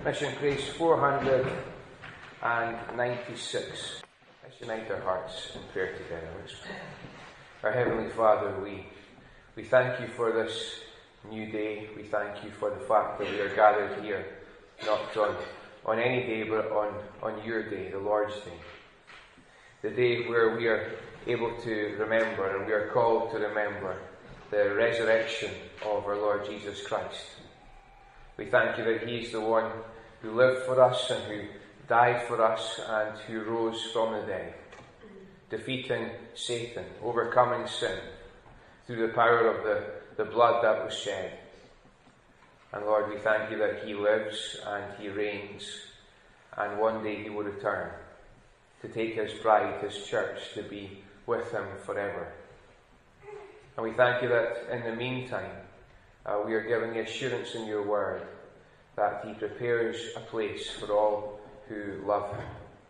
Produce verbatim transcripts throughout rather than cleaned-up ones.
Mission Grace four hundred ninety-six. Let's unite our hearts in prayer together. Let's pray. Our Heavenly Father, we, we thank you for this new day. We thank you for the fact that we are gathered here, not on, on any day, but on, on your day, the Lord's Day. The day where we are able to remember, and we are called to remember, the resurrection of our Lord Jesus Christ. We thank you that He is the one who lived for us and who died for us and who rose from the dead, defeating Satan, overcoming sin through the power of the, the blood that was shed. And Lord, we thank you that He lives and He reigns, and one day He will return to take His bride, His church, to be with Him forever. And we thank you that in the meantime, uh, we are given the assurance in your word that He prepares a place for all who love Him.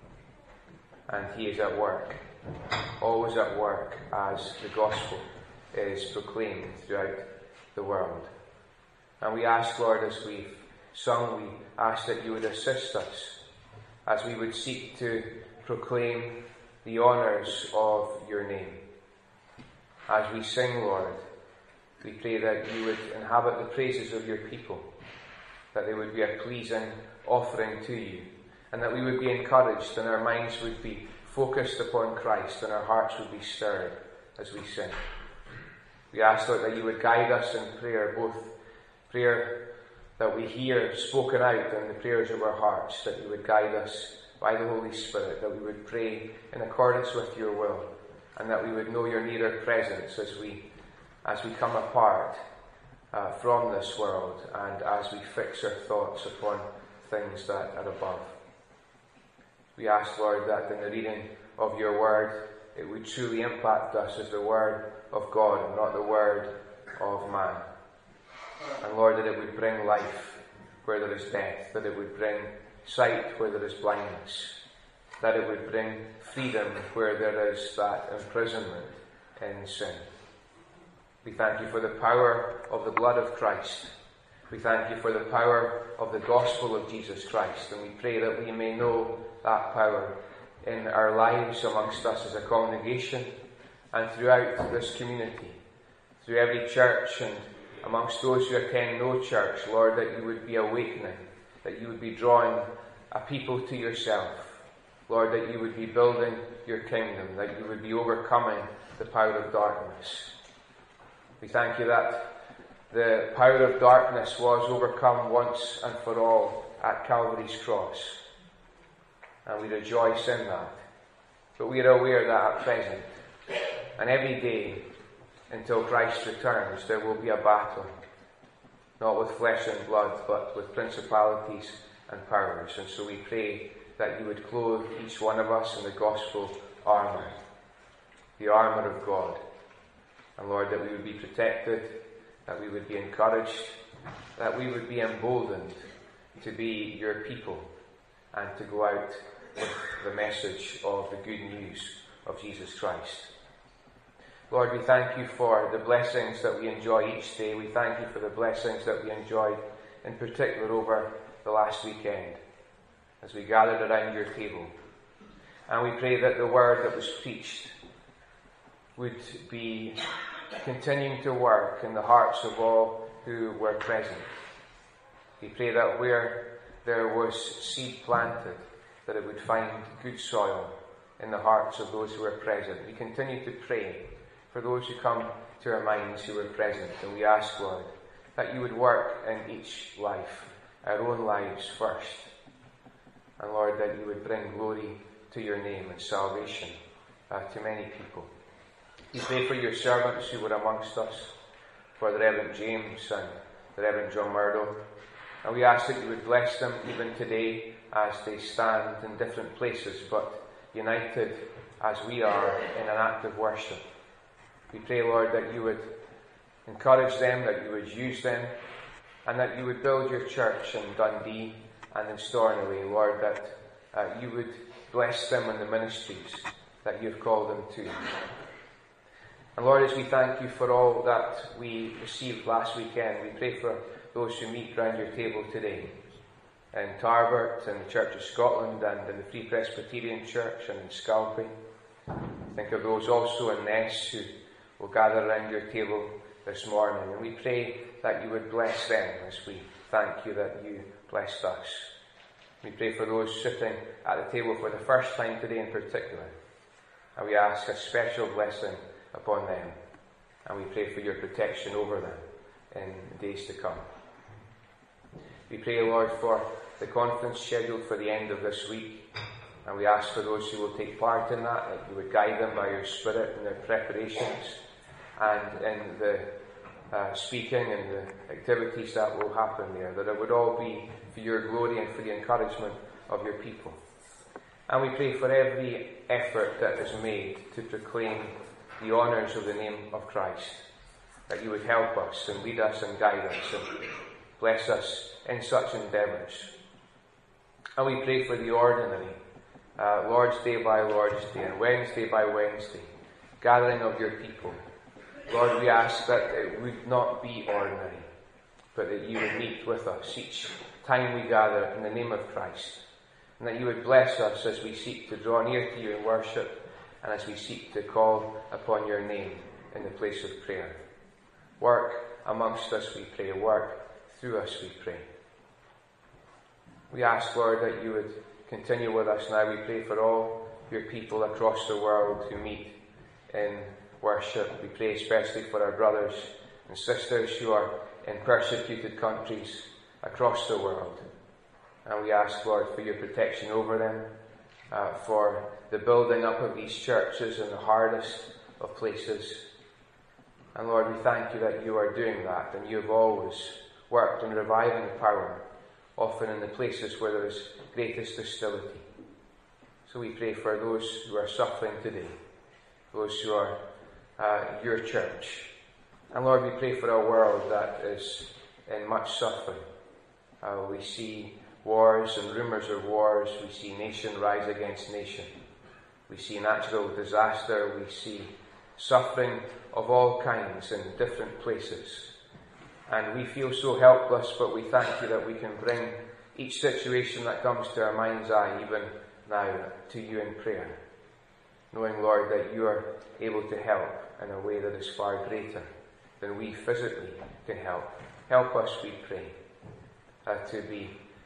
And He is at work, always at work, as the gospel is proclaimed throughout the world. And we ask, Lord, as we've sung, we ask that you would assist us as we would seek to proclaim the honours of your name. As we sing, Lord, we pray that you would inhabit the praises of your people, that they would be a pleasing offering to you, and that we would be encouraged and our minds would be focused upon Christ and our hearts would be stirred as we sing. We ask, Lord, that you would guide us in prayer, both prayer that we hear spoken out and the prayers of our hearts, that you would guide us by the Holy Spirit, that we would pray in accordance with your will, and that we would know your nearer presence as we as we come apart uh, from this world and as we fix our thoughts upon things that are above. We ask, Lord, that in the reading of your word, it would truly impact us as the word of God and not the word of man. And Lord, that it would bring life where there is death, that it would bring sight where there is blindness, that it would bring freedom where there is that imprisonment in sin. We thank you for the power of the blood of Christ. We thank you for the power of the gospel of Jesus Christ, and we pray that we may know that power in our lives amongst us as a congregation and throughout this community, through every church and amongst those who attend no church. Lord, that you would be awakening, that you would be drawing a people to yourself. Lord, that you would be building your kingdom, that you would be overcoming the power of darkness. We thank you that the power of darkness was overcome once and for all at Calvary's cross. And we rejoice in that. But we are aware that at present, and every day until Christ returns, there will be a battle. Not with flesh and blood, but with principalities and powers. And so we pray that you would clothe each one of us in the gospel armour, the armour of God. And Lord, that we would be protected, that we would be encouraged, that we would be emboldened to be your people and to go out with the message of the good news of Jesus Christ. Lord, we thank you for the blessings that we enjoy each day. We thank you for the blessings that we enjoyed in particular over the last weekend as we gathered around your table. And we pray that the word that was preached would be continuing to work in the hearts of all who were present. We pray that where there was seed planted, that it would find good soil in the hearts of those who were present. We continue to pray for those who come to our minds who were present, and we ask, Lord, that you would work in each life, our own lives first, and Lord, that you would bring glory to your name and salvation uh, to many people. We pray for your servants who were amongst us, for the Reverend James and the Reverend John Murdo, and we ask that you would bless them even today as they stand in different places, but united as we are in an act of worship. We pray, Lord, that you would encourage them, that you would use them, and that you would build your church in Dundee and in Stornoway, Lord, that uh, you would bless them in the ministries that you've called them to. And Lord, as we thank you for all that we received last weekend, we pray for those who meet round your table today. in Tarbert, in the Church of Scotland, and in the Free Presbyterian Church, and in Scalpay. Think of those also in Ness who will gather around your table this morning. And we pray that you would bless them as we thank you that you blessed us. We pray for those sitting at the table for the first time today in particular. And we ask a special blessing upon them. And we pray for your protection over them in the days to come. We pray, Lord, for the conference scheduled for the end of this week. And we ask for those who will take part in that, that you would guide them by your Spirit in their preparations and in the uh, speaking and the activities that will happen there, that it would all be for your glory and for the encouragement of your people. And we pray for every effort that is made to proclaim the honours of the name of Christ, that you would help us and lead us and guide us and bless us in such endeavours. And we pray for the ordinary, uh, Lord's Day by Lord's Day and Wednesday by Wednesday, gathering of your people. Lord, we ask that it would not be ordinary, but that you would meet with us each time we gather in the name of Christ, and that you would bless us as we seek to draw near to you in worship and as we seek to call upon your name in the place of prayer. Work amongst us, we pray. Work through us, we pray. We ask, Lord, that you would continue with us now. We pray for all your people across the world who meet in worship. We pray especially for our brothers and sisters who are in persecuted countries across the world. And we ask, Lord, for your protection over them, uh, for the building up of these churches in the hardest of places. And Lord, we thank you that you are doing that, and you have always worked in reviving power, often in the places where there is greatest hostility. So we pray for those who are suffering today, those who are uh, your church. And Lord, we pray for a world that is in much suffering. Uh, we see wars and rumours of wars. We see nation rise against nation. We see natural disaster. We see suffering of all kinds in different places. And we feel so helpless, but we thank you that we can bring each situation that comes to our mind's eye, even now, to you in prayer, knowing, Lord, that you are able to help in a way that is far greater than we physically can help. Help us, we pray, uh, to be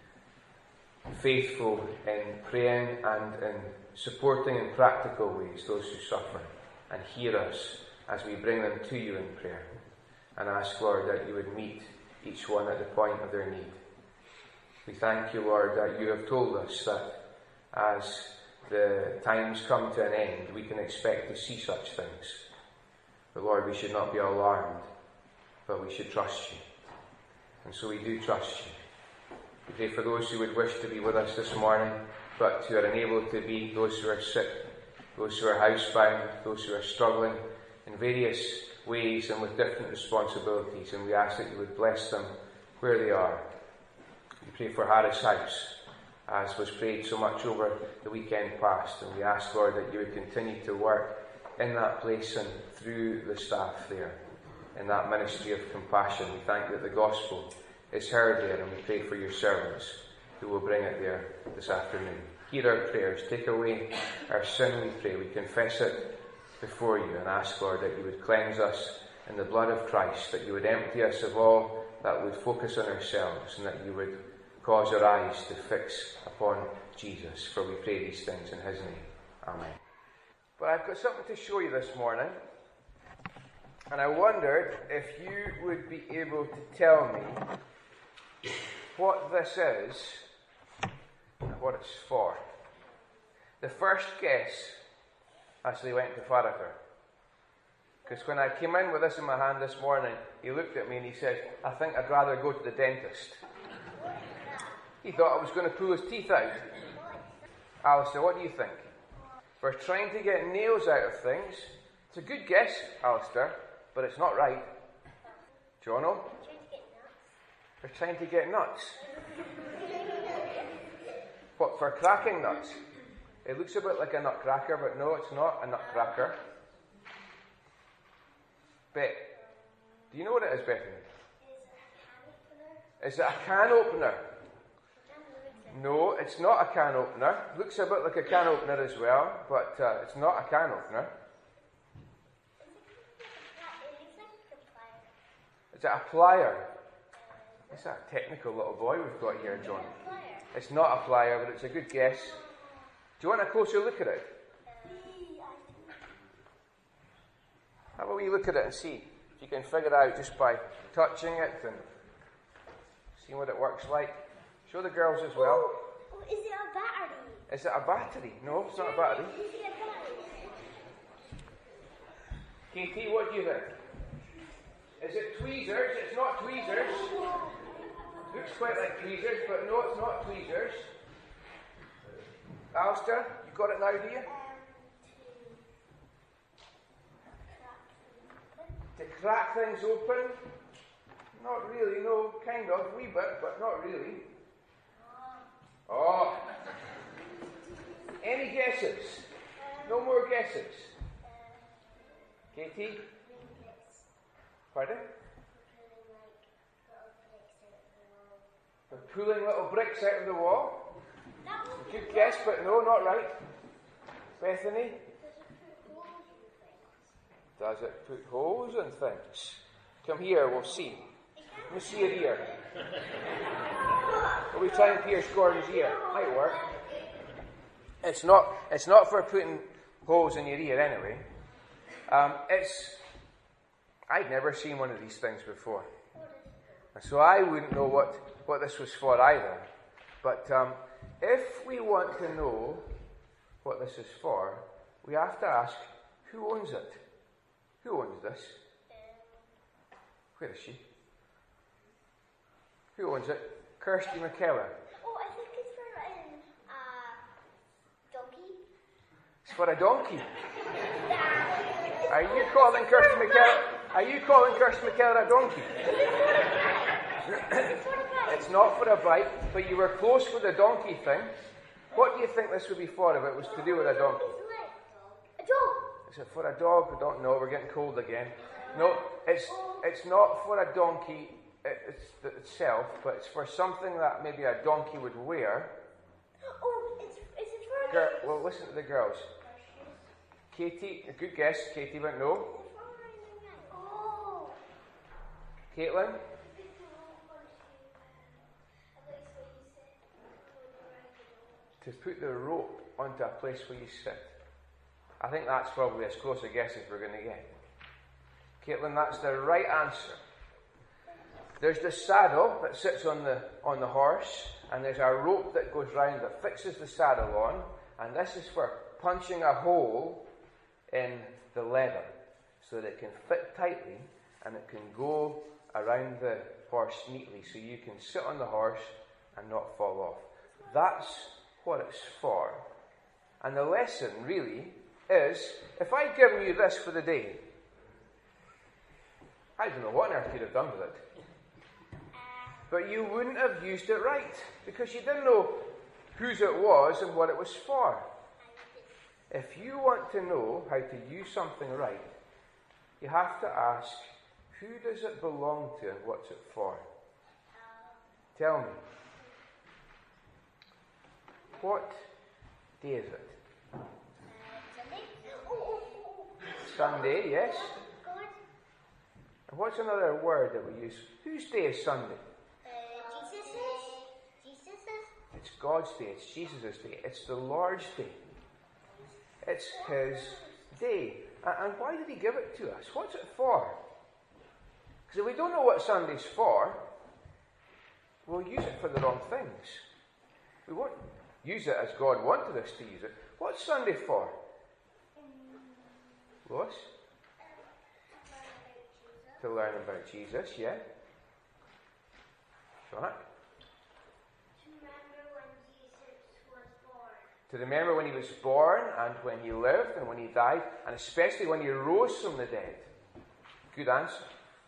faithful in praying and in supporting in practical ways those who suffer, and hear us as we bring them to you in prayer. And ask, Lord, that you would meet each one at the point of their need. We thank you, Lord, that you have told us that as the times come to an end, we can expect to see such things. But Lord, we should not be alarmed, but we should trust you. And so we do trust you. We pray for those who would wish to be with us this morning, but who are unable to be, those who are sick, those who are housebound, those who are struggling in various ways and with different responsibilities, and we ask that you would bless them where they are. We pray for Harris House, as was prayed so much over the weekend past, and we ask, Lord, that you would continue to work in that place and through the staff there, in that ministry of compassion. We thank that the gospel is heard there, and we pray for your servants who will bring it there this afternoon. Hear our prayers, take away our sin, we pray. We confess it before you and ask, Lord, that you would cleanse us in the blood of Christ, that you would empty us of all that would focus on ourselves, and that you would cause our eyes to fix upon Jesus. For we pray these things in his name. Amen. But I've got something to show you this morning, and I wondered if you would be able to tell me what this is and what it's for. The first guess actually went to Farrakher. Because when I came in with this in my hand this morning, he looked at me and he said, I think I'd rather go to the dentist. He thought I was going to pull his teeth out. Alistair, what do you think? We're trying to get nails out of things. It's a good guess, Alistair, but it's not right. Jono? We're trying to get nuts. What, for cracking nuts? It looks a bit like a nutcracker, but no, it's not a nutcracker. Bet, do you know what it is, Bethany? Is it a can opener? it's not a can opener. Looks a bit like a can opener as well, but uh, it's not a can opener. Is it a plier? It's a technical little boy we've got here, John. It's not a plier, but it's a good guess. Do you want a closer look at it? Have a wee look at it and see if you can figure it out just by touching it and seeing what it works like. Show the girls as well. Oh, is it a battery? Is it a battery? No, it's not a battery. Is it a battery? Katie, what do you think? Is it tweezers? It's not tweezers. Looks quite like tweezers, but no, it's not tweezers. Alistair, you got it now, do you? To crack things open? Not really, no, kind of, wee bit, but not really. Oh. Any guesses? No more guesses. Katie? Pardon? For pulling little bricks out of the wall? Good guess, but no, not right. Bethany? Does it put holes in things? Come here, we'll see. Let me see your ear. Will we try and pierce Gordon's ear? Might work. It's not, it's not for putting holes in your ear anyway. Um, it's, I'd never seen one of these things before. And so I wouldn't know what, what this was for either. But um, if we want to know what this is for, we have to ask, who owns it? Who owns this? Where is she? Who owns it? Kirsty McKellar. Oh, I think it's for um, uh, donkey. It's for a donkey. Are you calling Kirsty McKellar? Are you calling Kirsty McKellar a donkey? It's not for a bike, but you were close with the donkey thing. What do you think this would be for if it was to do with a donkey? A dog. Is it for a dog? I don't know. We're getting cold again. No, it's it's not for a donkey it's itself, but it's for something that maybe a donkey would wear. Oh, it's, is it for a Girl, well, listen to the girls. Katie, a good guess. Katie went no. Oh. Caitlin? To put the rope onto a place where you sit. I think that's probably as close a guess as we're going to get. Caitlin, that's the right answer. There's the saddle that sits on the on the horse, and there's a rope that goes round that fixes the saddle on, and this is for punching a hole in the leather so that it can fit tightly and it can go around the horse neatly so you can sit on the horse and not fall off. That's what it's for. And the lesson really is, if I'd given you this for the day, I don't know what on earth you'd have done with it. But you wouldn't have used it right, because you didn't know whose it was and what it was for. If you want to know how to use something right, you have to ask, who does it belong to and what's it for? Tell me. What day is it? Sunday, yes. And what's another word that we use? Whose day is Sunday? Uh, Jesus's. Jesus's. It's God's day. It's Jesus' day. It's the Lord's day. It's His day. And why did He give it to us? What's it for? Because if we don't know what Sunday's for, we'll use it for the wrong things. We won't use it as God wanted us to use it. What's Sunday for? Lois? To learn about Jesus, yeah. Right. To remember when He was born, and when He lived, and when He died, and especially when He rose from the dead. Good answer.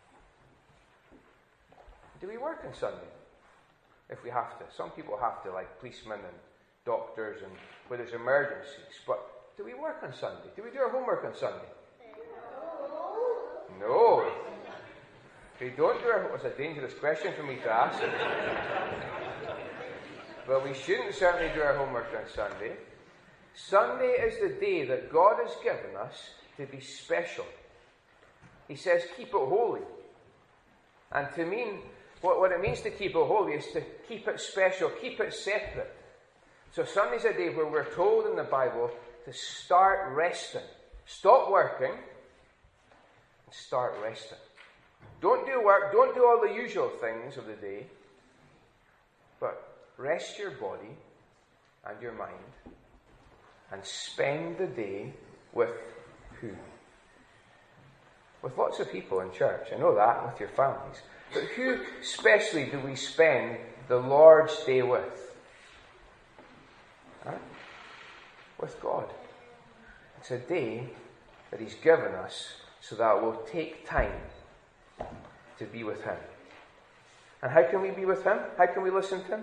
Do we work on Sunday? If we have to. Some people have to, like policemen and doctors, and where there's emergencies. But do we work on Sunday? Do we do our homework on Sunday? No. No. We don't do our homework. It's a dangerous question for me to ask. Well, we shouldn't certainly do our homework on Sunday. Sunday is the day that God has given us to be special. He says, keep it holy. And to mean, what, what it means to keep it holy is to keep it special, keep it separate. So Sunday's a day where we're told in the Bible to start resting. Stop working and start resting. Don't do work, don't do all the usual things of the day, but rest your body and your mind and spend the day with who? With lots of people in church. I know that, with your families. But who specially do we spend the Lord's Day with? Huh? With God. It's a day that He's given us so that we'll take time to be with Him. And how can we be with Him? How can we listen to Him?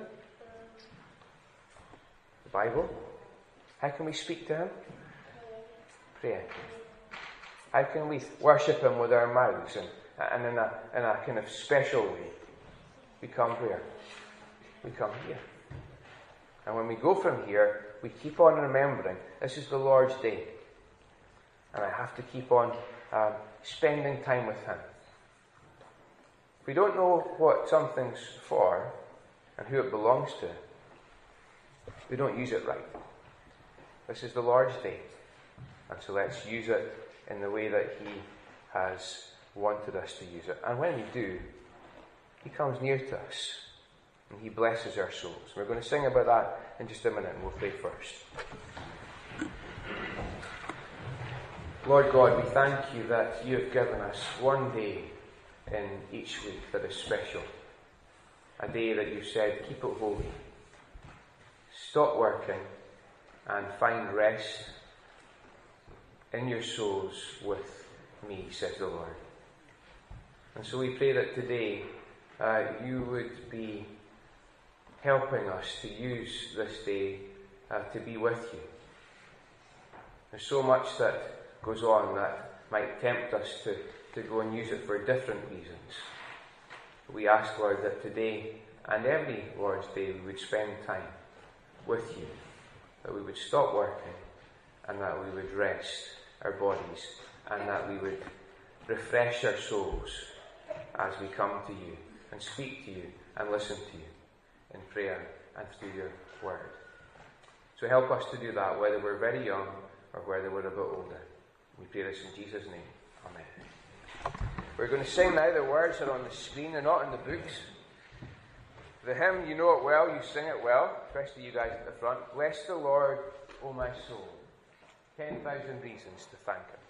The Bible. How can we speak to Him? Prayer. How can we worship Him with our mouths and, and in, a, in a kind of special way? We come where? We come here. And when we go from here, we keep on remembering this is the Lord's Day. And I have to keep on um, spending time with Him. If we don't know what something's for and who it belongs to, we don't use it right. This is the Lord's Day. And so let's use it in the way that He has wanted us to use it. And when we do, He comes near to us and He blesses our souls. We're going to sing about that in just a minute, and we'll pray first. Lord God, we thank You that You have given us one day in each week that is special. A day that You said, keep it holy. Stop working and find rest in your souls with me, says the Lord. And so we pray that today uh, You would be helping us to use this day uh, to be with You. There's so much that goes on that might tempt us to, to go and use it for different reasons. But we ask, Lord, that today and every Lord's Day we would spend time with You, that we would stop working and that we would rest our bodies and that we would refresh our souls as we come to You and speak to You and listen to You in prayer and through Your word. So help us to do that, whether we're very young or whether we're a bit older. We pray this in Jesus' name. Amen. We're going to sing now. The words are on the screen. They're not in the books. The hymn, you know it well. You sing it well, especially you guys at the front. Bless the Lord, O my soul. Ten thousand reasons to thank Him.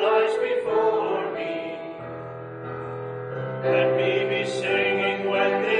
Let me be singing when the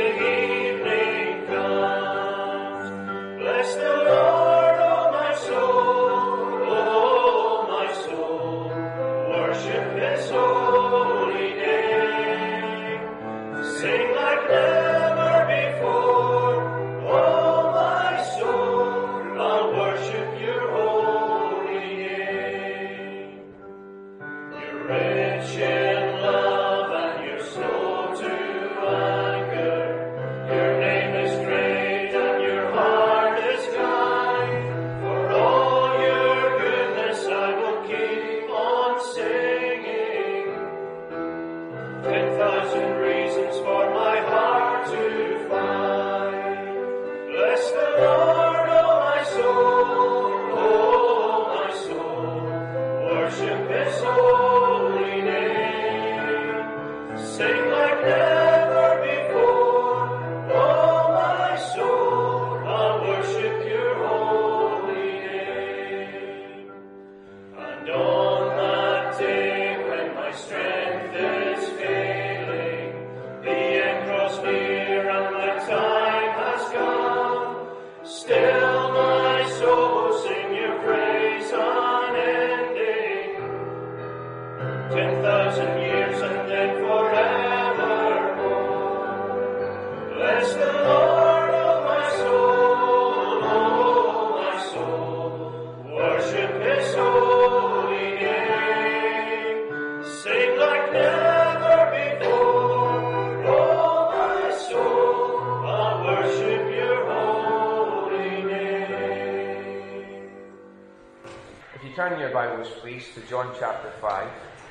Turn your Bibles, please, to John chapter five.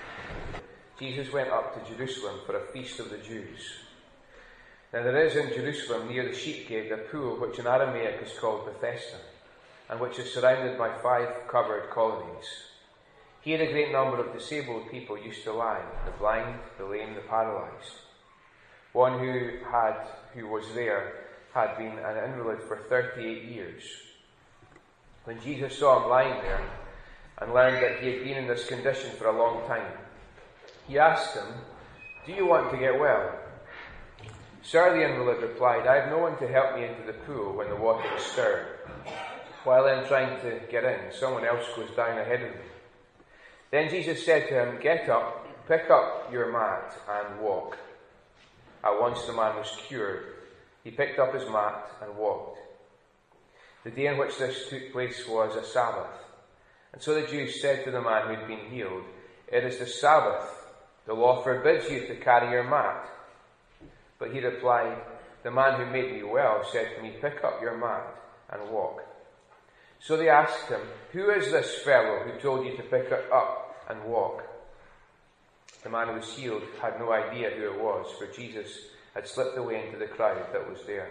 Jesus went up to Jerusalem for a feast of the Jews. Now there is in Jerusalem, near the sheep gate, a pool which in Aramaic is called Bethesda, and which is surrounded by five covered colonnades. Here a great number of disabled people used to lie, the blind, the lame, the paralysed. One who had, who was there had been an invalid for thirty-eight years. When Jesus saw him lying there, and learned that he had been in this condition for a long time, he asked him, "Do you want to get well?" "Sir," the invalid replied, "I have no one to help me into the pool when the water is stirred. While I am trying to get in, someone else goes down ahead of me." Then Jesus said to him, "Get up, pick up your mat and walk." At once the man was cured. He picked up his mat and walked. The day in which this took place was a Sabbath. And so the Jews said to the man who had been healed, "It is the Sabbath. The law forbids you to carry your mat." But he replied, "The man who made me well said to me, 'Pick up your mat and walk.'" So they asked him, "Who is this fellow who told you to pick it up and walk?" The man who was healed had no idea who it was, for Jesus had slipped away into the crowd that was there.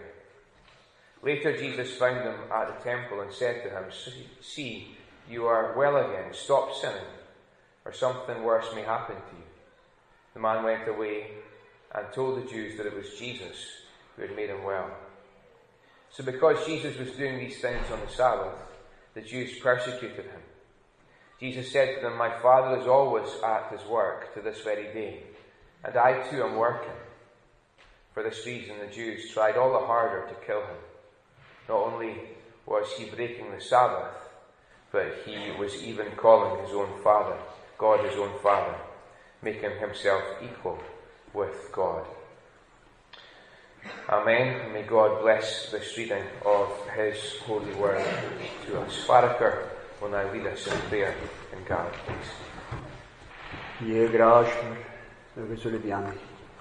Later Jesus found him at the temple and said to him, "See, you are well again. Stop sinning, or something worse may happen to you." The man went away and told the Jews that it was Jesus who had made him well. So because Jesus was doing these things on the Sabbath, the Jews persecuted him. Jesus said to them, "My Father is always at his work to this very day, and I too am working." For this reason the Jews tried all the harder to kill him. Not only was he breaking the Sabbath, but he was even calling his own Father, God his own Father, making himself equal with God. Amen. And may God bless this reading of his holy word to us. Farrakher will now lead us in prayer in God, please. Ye grashmer, agus ulibiani.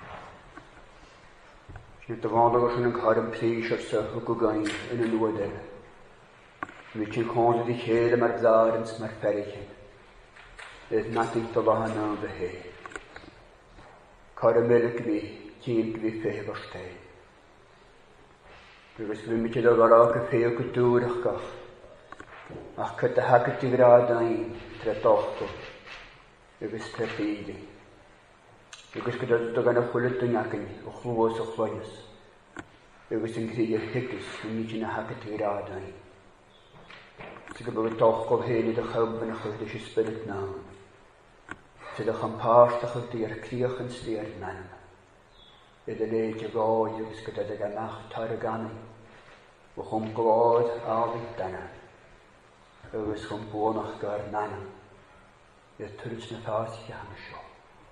Shnit the vandagas in a karam pleasure so hukugain in a nuodel. Which in corner the hele mar zarens mar ferrichen. There's nothing to lahana the hay. Karamelk me, keen me feverstein. Because we meet the garage feel couture gach. Ach cut the hacket to gradain, tretochko. Because trepidi. Because could the gonna pull it to nakin, or who was of flyers. Because in Kriya hickes, we meet in a hacket to gradain. Sy gyda doch gol hen I dy chymb yn ychydig dy spirit nawn. Sydd ych yn pastach ydy ar criach yn styr nan. Ydy leid y goi ygys gyda dy gamach tar y gani. Wch yn glod alwyd dana. Ygys yn bwonach gar nan. Ydy twrs na ffas i am sio.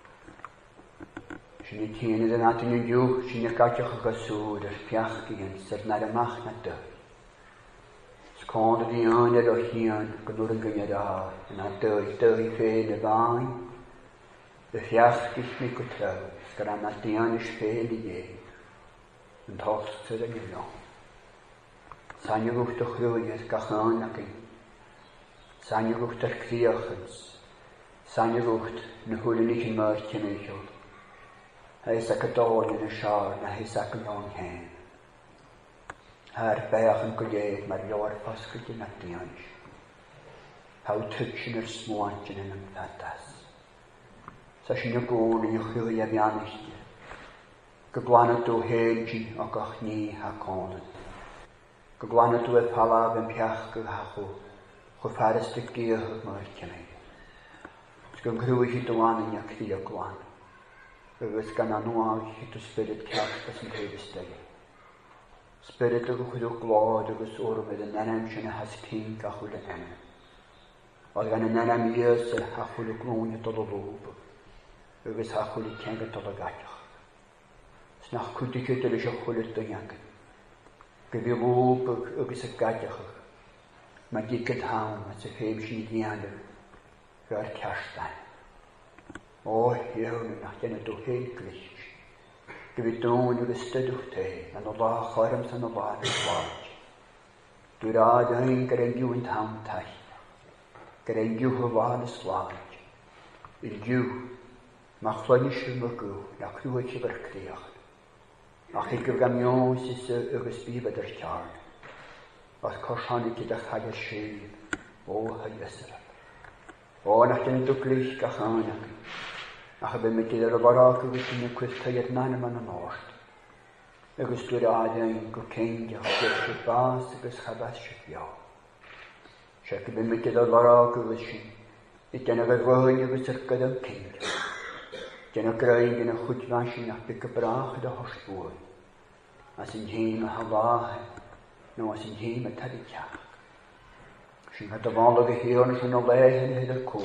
Sy'n I tîn ydyn atyn yn diwch sy'n y gatiach ag asŵr ar piach gyn sydd na'r amach na dy. Skånde de ane og hien, gudor en gynner da, en har døy, døy fene vain. Det fjärskis mycket trau, ska han att de ane spel I ge. En torsk til den gynner. Sanje guft og hrøyet gachanakin. Sanje guft er kriachens. Sanje guft ne hullen ikke mørkjen ikkjol. Hei sakke dårlig ne sjær, ne hei sakke lang hen. Her bægen guljeet maar jaar vastkutje met die ans. Hou tutschen er smoantjen in een fatas. Sa sinne goon in je churie bianistje. Gegwanet o heeltje ook ach nie ha konen. Gegwanet o e palav en piach gehacho. Gefarestig geehig maartje mee. Skun gruwe hit o aan in je krie gwan. Uwes gan anuag hit o spirit kjaks das in kredestege. Spirit of the glad of the sorrow with an enemy has king a holy enemy. Or when an enemy years a holy glory to the robe, it was a holy king to the gach. nach cwticydd yr eisiau chwilyd dyniag. Gyfi lwb ygys y gadiach. Mae digyd hawn at y ffeim sy'n i dianw. Gyda'r castan. O, iawn yn ac yn y dwhyn glis. Gyfi dŵn ygys stydwch te, yn o la chorym sy'n o la yn y gwad. Dwi'n rhaid ein gyda'n diw yn tawn tall. Gyda'n diw hyfan y slad. Yn diw, mae chlonish yn mygw, na clywed sy'n fyrcdiach. Ach i gyfgamion sy'n ygys bibad yr tiarn. Ach corsanig gyda chag yr sydd, o hygysra. O, nach dyn y dwglich gach anag. Ach y bym gyda'r ofarag ygys yn y cwystaiad nan yma yn ost. Ygys dwi'n adain go ceindiach gyda'r sy'n bas ygys chabas sy'n bio. Siac y bym gyda'r ofarag ygys sy'n, i dyn ag fwyn ygys yr gyda'r ceindiach. Dyn ag graig yn y chwydfan sy'n ach byg y brach yda hosbwy. A sy'n hym a halahau. No, as in him a teddy jack. She had the wall of the hill and no lay in the cool.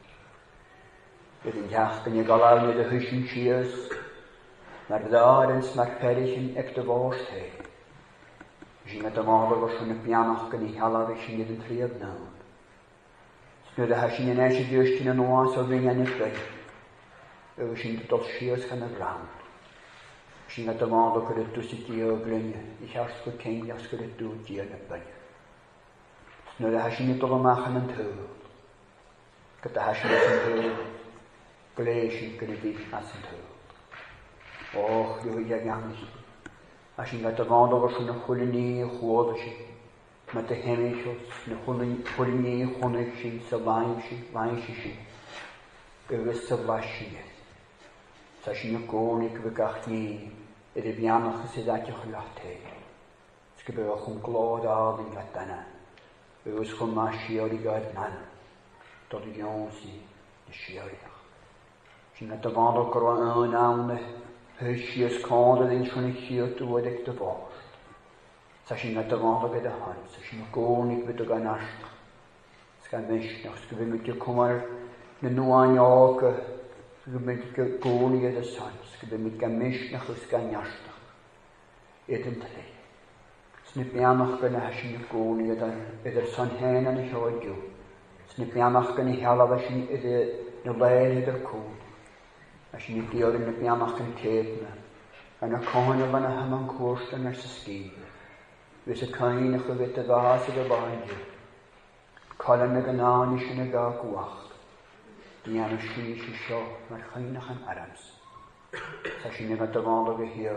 With in jack and you go out with the hush and cheers. Naar daar en smaak perish in ek de worst he. She had the wall of the piano and he halla she didn't three of now. Snu de hashing and ashy just in a noise of ring and it way. Oh, she did those shears kind of round. She had the wall of the dusty ogling, ich has for king, yes, could it do dear in a bunny. No, the hashing it all machen and two. Got the hashing and two, glazing can it be as and two. Oh, you were young. Hashing got the wall over from the holy holy, met the hemishos, the holy holy holy she, so lying she, lying she. It was so lashing it. Sa sy'n y gônig fy gach ni, yr y bianach sydd adioch yn lathe. Sgybyr o'ch yn glod al yn gatana. Ywys chwn ma sior i gael nan. Dod i gionsi y sioriach. Sy'n at y fod o gro yn awn hys sios cod oedd yn sy'n y sior dwyd ag dy bost. Sa sy'n at y fod o gyda han. Sa sy'n y gônig fyd o gan asdach. Sgan mysnach sgybyr mynd i'r cwmar na nwan iog Gymryd gôni yd y sans, gymryd gymys na chws gan iastach. Yd yn tli. Snip iamach gan y hysyn y gôni yd yr son hen yn y sioed yw. Snip iamach gan y halaf asyn yd y leir yd yr cwn. Asyn y dior yn y biamach gan y teip na. Yn y cohen y fan y hamon cwrst yn yr sysgyd. Fys y cain y chyfyd y ddas yd y bain yw. Colan y gynnan ysyn y gael gwach. Dian y si si sio, mae'r chynach yn arams. Sa sy'n ymwneud â fod o gyhyr.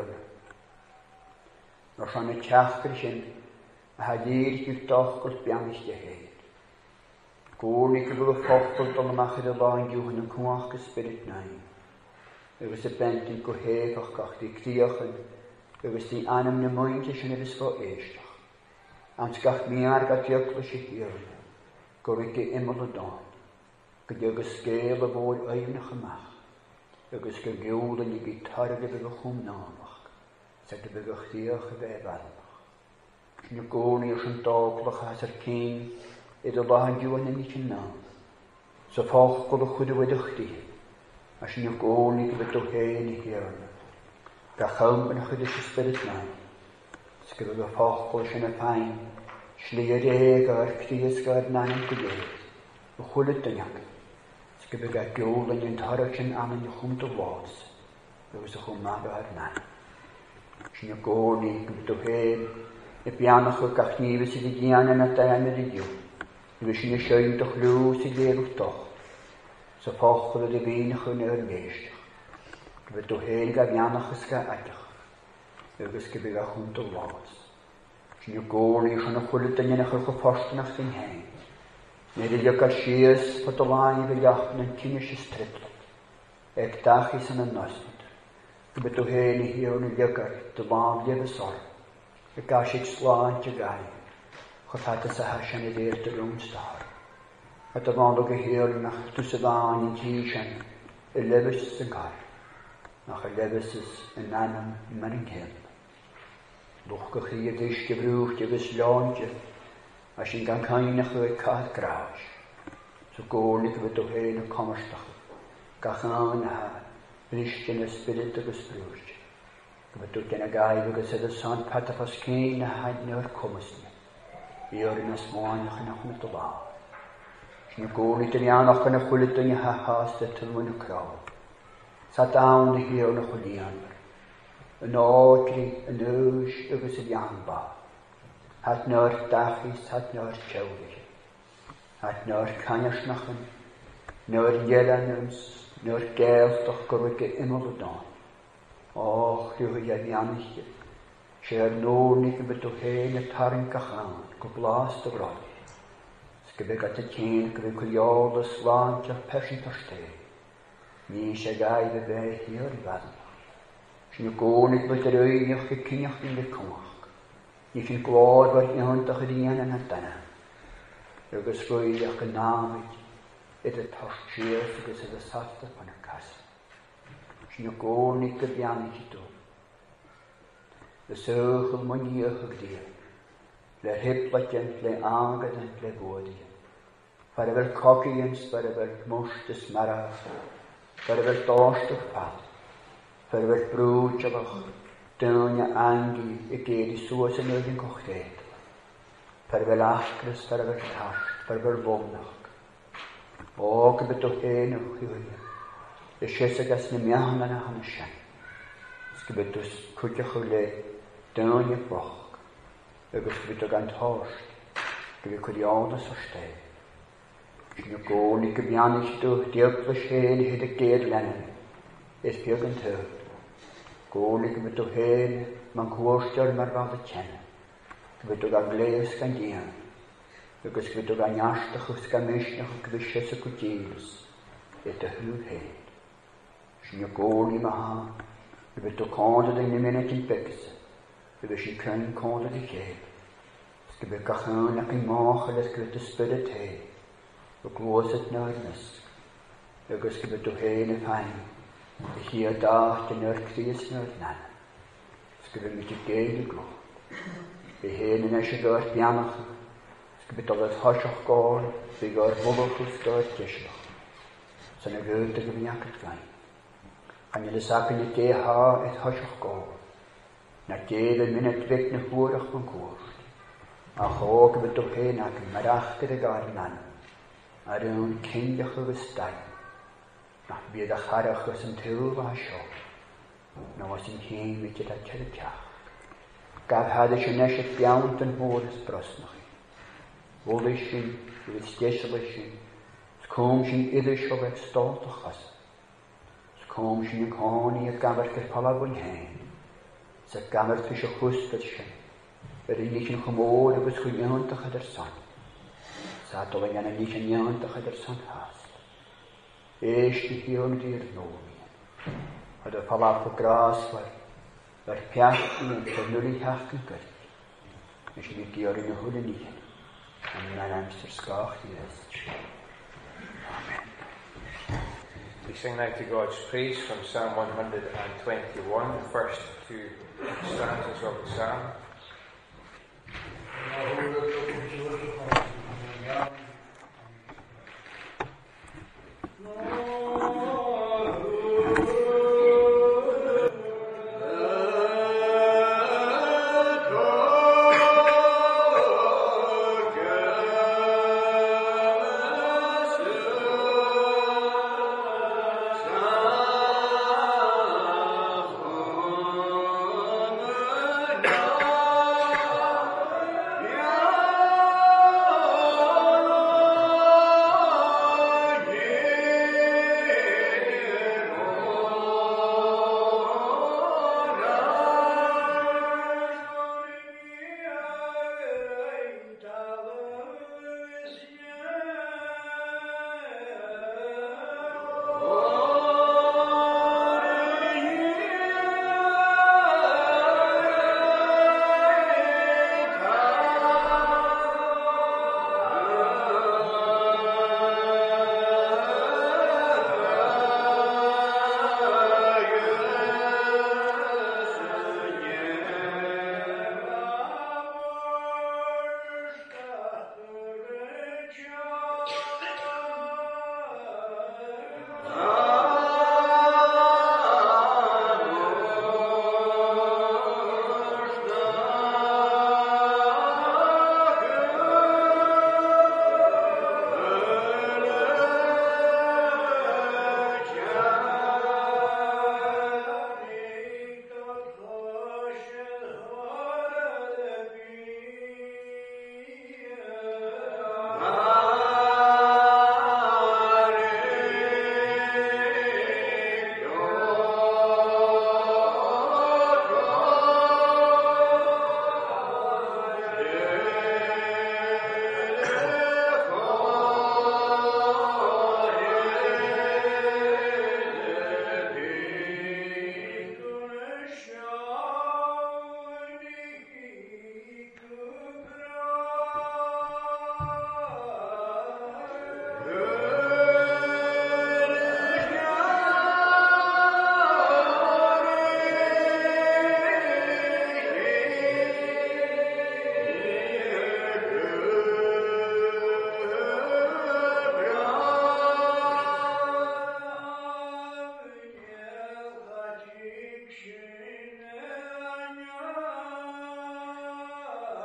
Ro'n rhan y tiach gyda sy'n, a hadir gyda doch gwrdd bianus dy heid. Gwrn i gyfyr y ffochdol dol ymach ydw lain diwch yn y cwach gysbryd nain. Ywys y bent yn gwheg o'ch gach di gdiach yn, ywys di anam na mwyn ti sy'n ywys fo eistach. Ant gach mi ar gadiog lys y hir, gwrdd i ymol y don. Gyda ygys gael y fod eifnach ymach. Ygys gygiwl yn i gitar ag ydych chwm namach. Sef ydych diach y fe falmach. Sy'n y gôn i os yn doglach as yr cyn, ydych lahan diwan yn eich yn nam. So ffach gwrdd y chwyd y wedych di. A sy'n y gôn i gyda hen i hirna. Gachawm yn ychydig y spirit nain. Sgyfyd y ffach gwrdd sy'n y fain. Sliad eg ar cris gael nan yn gwyd. Y chwylyd dyniag. Sgybyr gael gwl yn yw'n tarach yn am yn chwmt o wads. Ywys y chwm mag ar nan. Sy'n y gôn i gybydd o hen. Y bianach o gach nify sydd i gian yn y dain yr idiw. Ywys sy'n y sioen doch lw sydd efo doch. So ffach oedd y fi'n yn yr meistach. Gybydd o hen gael bianach ysga adach. Ywys gybyr gael chwmt o wads. Sy'n y gôn i sy'n y chwylyd dyniag o'ch o fforstnach sy'n hen. Nid ydych ar sias fod o lain fel iach yn cynnes y striplet. Eg dach is yn y nosnod. Gybyd o hen i hi o'n y lygar dy laf lef y sor. Y gasig slaen dy gai. Chwth y sahasian i ddeir dy rwng star. A dy fond o gyhyr nach dws y fain yn tîsian. Y lefys y gar. Nach y lefys yn anam yn man yn cyn. Lwch gych chi y ddys gyfrwch dy fys lawn dy. A sy'n gan cain a chwe cael graas. So gôn i gyfyd o hen o comastach. Gach an a ha, brysg yn ysbryd ag ysbrwyd. Gyda dyna gael y gysydd y son patafos cyn a haid nyr cwmysni. I o'r yn ysmoanach yn achwn y dyla. Sy'n y gŵn i dyn ianach yn y chwylyd dyn i hachas dy tylwyn y craw. Sa dawn i hi o'n y chwylian. Yn odri yn ys y gysydd ian ba. Had nyr dachis, had nyr tiawri. Had nyr caniasnachyn. Nyr jelanums, nyr geltoch gyrwyd ge imol y don. Och, rhyw hi ad ianich. Sier nônig yn bydw hen y tarin gachan, gwblas dy brod. Sgyfeg at y cyn, gyfeg cwliol y slant a persin toste. Ni eisiau gai fy fe hir i fadn. Sy'n y gônig byd yr oeddiwch y cyniach yn y cwmach. Ni chi'n gwod fod iantach y dian yn adana. Rygys rwydiach yn namyd, yd y torsier sy'n gysydd y saftach pan y casa. Sy'n y gônig gyfiannig i dod. Y sylchol mwyn i ychyd dian. Le hybladjan, le angadan, le gwodian. Far efer cogians, far efer mwstus maraf. Far efer dostach pad. Far efer brwydjalach. Dynia angi y gedi sŵas yn ydyn cochted. Far efer achgris, far efer tasht, far efer fomnach. O gybyd o henwch i hwyr. Y siesag as na miahan na han y sian. Sgybyd os cwydach o le. Dynia boch. Agus gwydo gan torst, gyda cwrionas o steg. Sy'n y gôn i gyfiannig dwch diogfys hen hyd y ger lenyn, es biog yn tyd. Gôn i gywydo hen, ma'n cwrstio'r marfad y tjena. Gywydo gan gleis gan dian. Agus gywydo gan iastach os gan mysnach o gyfysys y cwdils, et y hwyr hen. Sy'n y gôn i maha, gywydo condad yn ymunud yn bygsa. Gyda sy'n cyn condad i ceb. Gyda gachan ac yn mochel as gyda spyrid he. O glwysyd na'r nysg. Agus gyda do hen y fain. Y hi a dacht yn yr cris na'r nan. Gyda mi ti geid y glw. Y hen yn eisiau dod bianach. Gyda dolydd hosioch gol. Fyg o'r fwlwch wrth dod gyslwch. Sa'n y gyrd y gyfiac at gain. An y lysag yn y de ha et hosioch gol. Na def yn mynd fig na hwyrach mewn gwrst. A chog y bydw hen ac yn marach gyda gael nan. Ar yw'n cyndiach o gysdau. Na bydd a charach os yn tyl fa sio. Na os yn hyn mi gyda tyr y tiach. Gaf had eisiau nesydd biawnt yn hwyr ys brosnach chi. Fôl eisiau, fydd stesol eisiau. Sgwm sy'n iddys o beth stolt o chas. Sgwm sy'n yn coni a gafar gyda palafwn hen. Sa gamar fys o chwstad sy'n. Yr unig yn chymor agos chwyn iantach ad yr son. Sa dolen gan unig yn iantach ad yr son hast. Eist i hiwn di'r nôl. Ad y palaf o gras war. Yr piach yn yn ffyrnwyr i hach yn gyrd. Nes i mi dior yn y hwyl yn un. Am yna'n amser sgach i ysg. Amen. We sing now to God's praise from Psalm one hundred twenty-one, the first two stanzas of the psalm. Oh,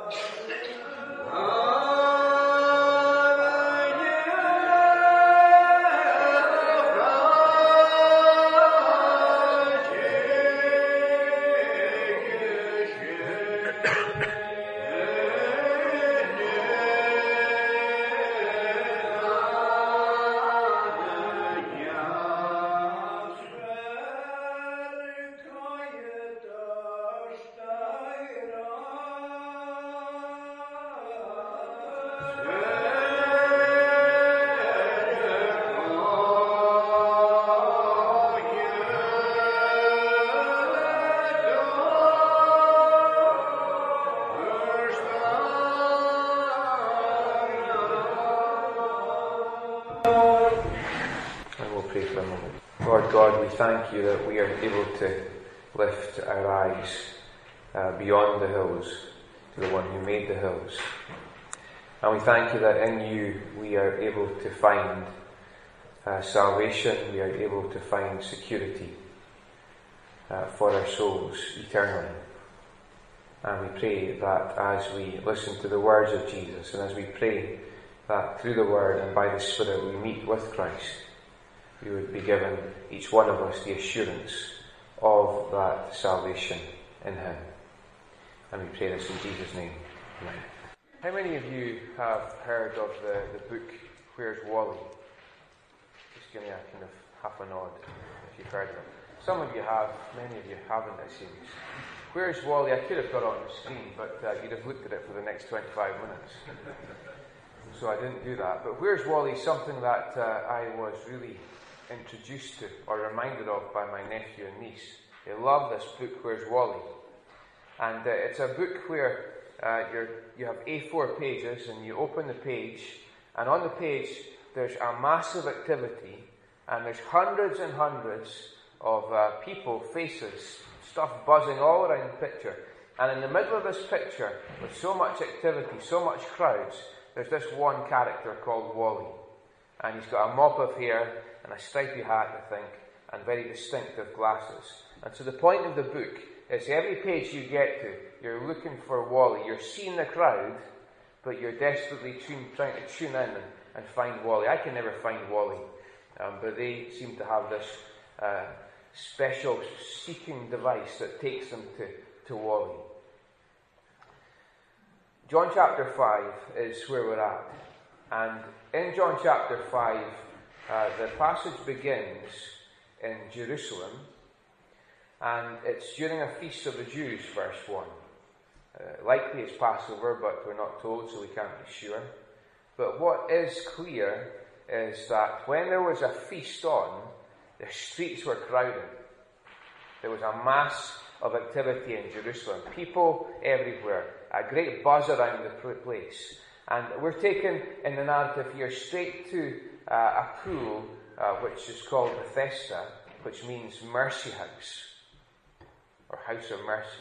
Lord God, we thank you that we are able to lift our eyes uh, beyond the hills to the one who made the hills. And we thank you that in you we are able to find uh, salvation, we are able to find security uh, for our souls eternally. And we pray that as we listen to the words of Jesus, and as we pray that through the Word and by the Spirit we meet with Christ, we would be given, each one of us, the assurance of that salvation in Him. And we pray this in Jesus' name. Amen. How many of you have heard of the, the book Where's Wally? Just give me a kind of half a nod if you've heard of it. Some of you have, many of you haven't, it seems. Where's Wally? I could have got it on the screen, but uh, you'd have looked at it for the next twenty-five minutes. So I didn't do that. But Where's Wally is something that uh, I was really introduced to or reminded of by my nephew and niece. They love this book, Where's Wally? And uh, it's a book where uh, you're, you have A four pages, and you open the page, and on the page there's a massive activity, and there's hundreds and hundreds of uh, people, faces, stuff buzzing all around the picture. And in the middle of this picture, with so much activity, so much crowds, there's this one character called Wally. And he's got a mop of hair and a stripy hat, I think, and very distinctive glasses. And so the point of the book is every page you get to, you're looking for Wally. You're seeing the crowd, but you're desperately tune, trying to tune in and, and find Wally. I can never find Wally, um, but they seem to have this uh, special seeking device that takes them to, to Wally. John chapter five is where we're at. And in John chapter five, uh, the passage begins in Jerusalem, and it's during a feast of the Jews, verse one. Uh, likely it's Passover, but we're not told, so we can't be sure. But what is clear is that when there was a feast on, the streets were crowded. There was a mass of activity in Jerusalem. People everywhere. A great buzz around the place. And we're taken in the narrative here straight to uh, a pool uh, which is called Bethesda, which means mercy house, or house of mercy.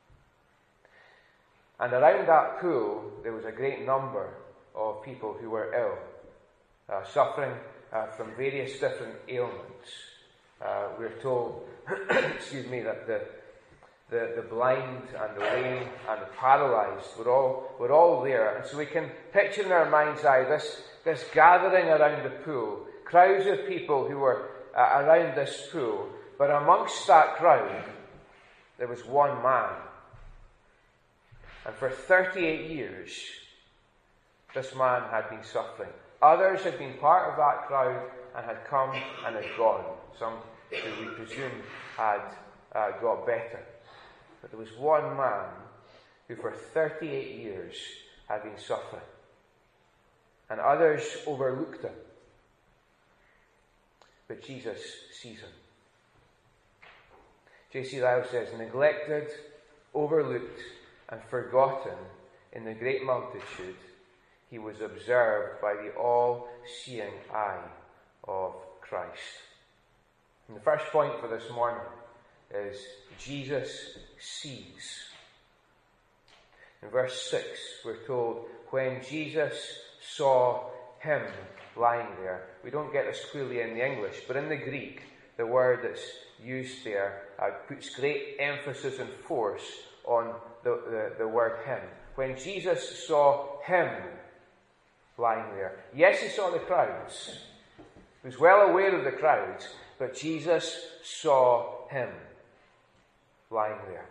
And around that pool there was a great number of people who were ill, uh, suffering uh, from various different ailments. Uh, we're told, excuse me, that the The, the blind and the lame and the paralysed were all, were all there. And so we can picture in our mind's eye this, this gathering around the pool, crowds of people who were uh, around this pool. But amongst that crowd, there was one man. And for thirty-eight years, this man had been suffering. Others had been part of that crowd and had come and had gone. Some who we presume had uh, got better. But there was one man who for thirty-eight years had been suffering. And others overlooked him. But Jesus sees him. J C Ryle says, neglected, overlooked, and forgotten in the great multitude, he was observed by the all-seeing eye of Christ. And the first point for this morning is Jesus sees. In verse six, we're told, when Jesus saw him lying there. We don't get this clearly in the English, but in the Greek, the word that's used there uh, puts great emphasis and force on the, the, the word him. When Jesus saw him lying there, yes, he saw the crowds. He was well aware of the crowds, but Jesus saw him lying there.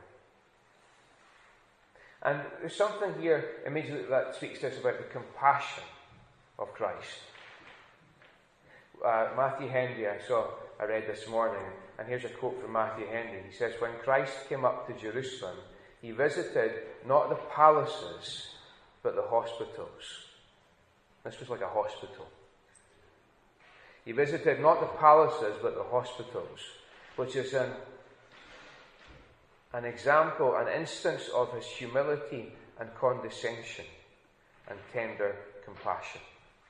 And there's something here immediately that speaks to us about the compassion of Christ. Uh, Matthew Henry, I saw, I read this morning, and here's a quote from Matthew Henry. He says, when Christ came up to Jerusalem, he visited not the palaces, but the hospitals. This was like a hospital. He visited not the palaces, but the hospitals, which is an, an example, an instance of his humility and condescension and tender compassion.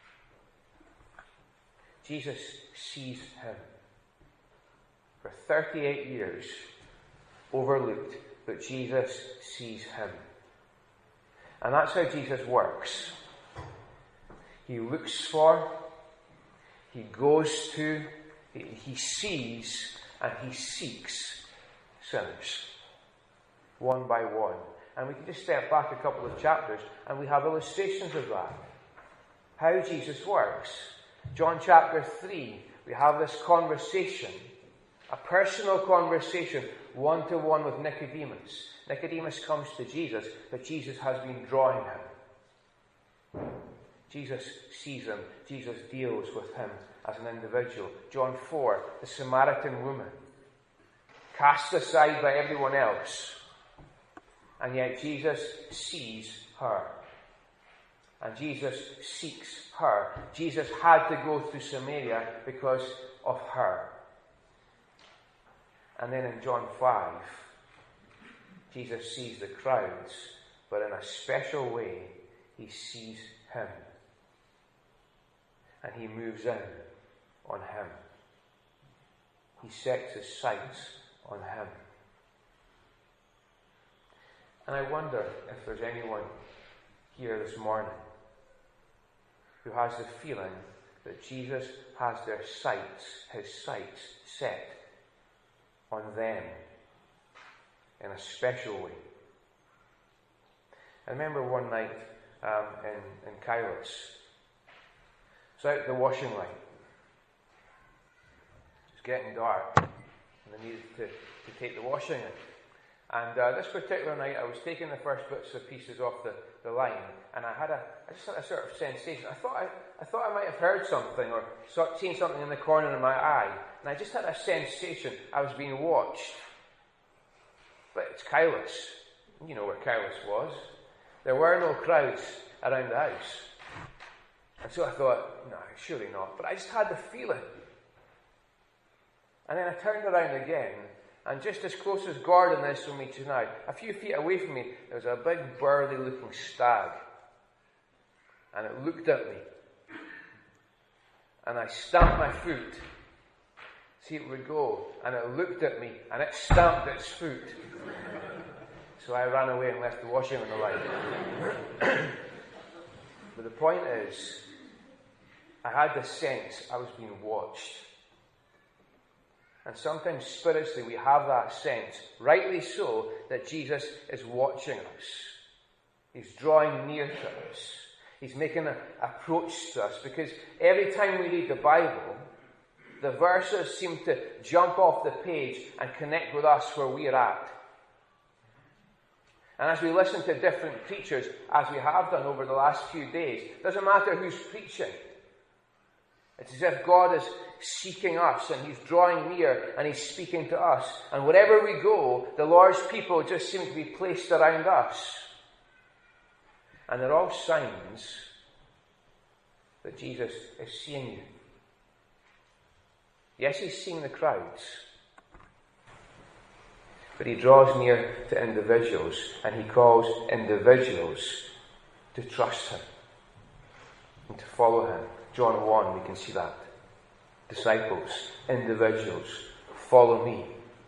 Jesus sees him. For thirty-eight years, overlooked, but Jesus sees him. And that's how Jesus works. He looks for, he goes to, he sees, and he seeks sinners. One by one. And we can just step back a couple of chapters, and we have illustrations of that. How Jesus works. John chapter three, we have this conversation, a personal conversation, one-to-one with Nicodemus. Nicodemus comes to Jesus, but Jesus has been drawing him. Jesus sees him. Jesus deals with him as an individual. John four, the Samaritan woman, cast aside by everyone else, and yet Jesus sees her. And Jesus seeks her. Jesus had to go through Samaria because of her. And then in John five, Jesus sees the crowds, but in a special way, he sees him. And he moves in on him. He sets his sights on him. And I wonder if there's anyone here this morning who has the feeling that Jesus has their sights, his sights set on them in a special way. I remember one night um, in, in Kairos, I was out at the washing line. It was getting dark, and I needed to, to take the washing in. And uh, this particular night, I was taking the first bits of pieces off the, the line, and I had a, I just had a sort of sensation. I thought I, I thought I might have heard something or saw, seen something in the corner of my eye, and I just had a sensation I was being watched. But it's Kairos. You know where Kairos was. There were no crowds around the house. And so I thought, no, surely not. But I just had the feeling. And then I turned around again, and just as close as Gordon is from me tonight, a few feet away from me, there was a big burly looking stag. And it looked at me. And I stamped my foot. See, it would go. And it looked at me, and it stamped its foot. So I ran away and left the washing on the line. But the point is, I had the sense I was being watched. And sometimes spiritually we have that sense, rightly so, that Jesus is watching us. He's drawing near to us. He's making an approach to us. Because every time we read the Bible, the verses seem to jump off the page and connect with us where we are at. And as we listen to different preachers, as we have done over the last few days, it doesn't matter who's preaching. It's as if God is seeking us and he's drawing near and he's speaking to us. And wherever we go, the Lord's people just seem to be placed around us. And they're all signs that Jesus is seeing you. Yes, he's seeing the crowds. But he draws near to individuals, and he calls individuals to trust him and to follow him. John one, we can see that. Disciples, individuals, follow me.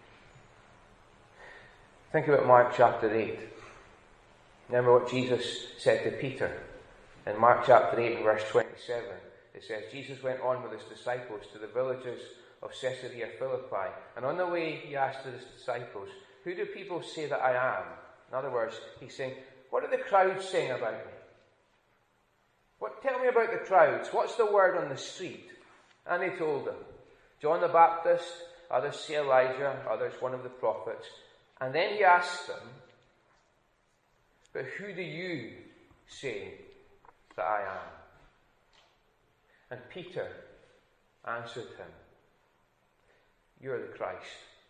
Think about Mark chapter eight. Remember what Jesus said to Peter in Mark chapter eight and verse twenty-seven. It says, Jesus went on with his disciples to the villages of Caesarea Philippi, and on the way he asked his disciples, who do people say that I am? In other words, he's saying, what are the crowds saying about me? What, tell me about the crowds. What's the word on the street? And they told him, John the Baptist, others say Elijah, others one of the prophets. And then he asked them, but who do you say that I am? And Peter answered him, you are the Christ.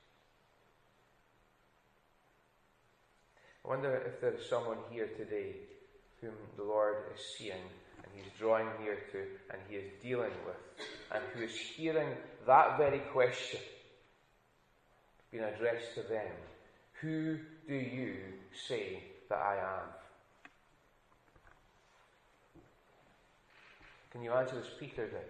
I wonder if there's someone here today whom the Lord is seeing and he's drawing near to and he is dealing with, and who is hearing that very question being addressed to them. Who do you say that I am? Can you answer as Peter did?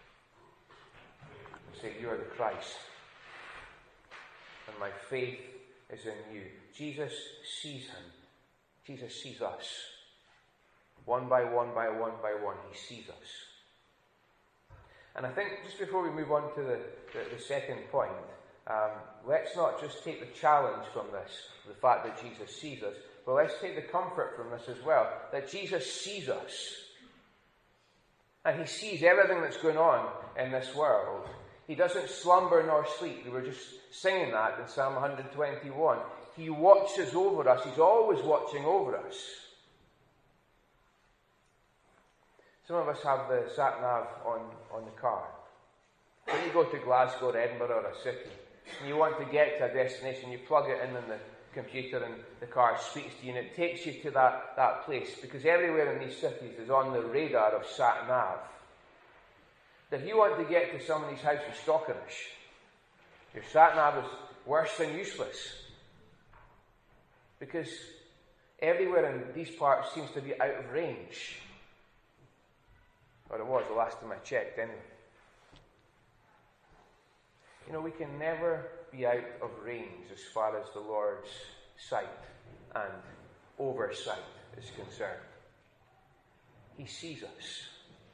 And say, you are the Christ, and my faith is in you. Jesus sees him. Jesus sees us. One by one, by one, by one, he sees us. And I think just before we move on to the, the, the second point, um, let's not just take the challenge from this, the fact that Jesus sees us, but let's take the comfort from this as well, that Jesus sees us. And he sees everything that's going on in this world. He doesn't slumber nor sleep. We were just singing that in Psalm one twenty-one. He watches over us. He's always watching over us. Some of us have the sat-nav on, on the car. When you go to Glasgow or Edinburgh or a city, and you want to get to a destination, you plug it in on the computer and the car speaks to you and it takes you to that, that place, because everywhere in these cities is on the radar of sat-nav. That if you want to get to somebody's house in Stockenish, your sat-nav is worse than useless. Because everywhere in these parts seems to be out of range. Or it was the last time I checked anyway. You know, we can never be out of range as far as the Lord's sight and oversight is concerned. He sees us.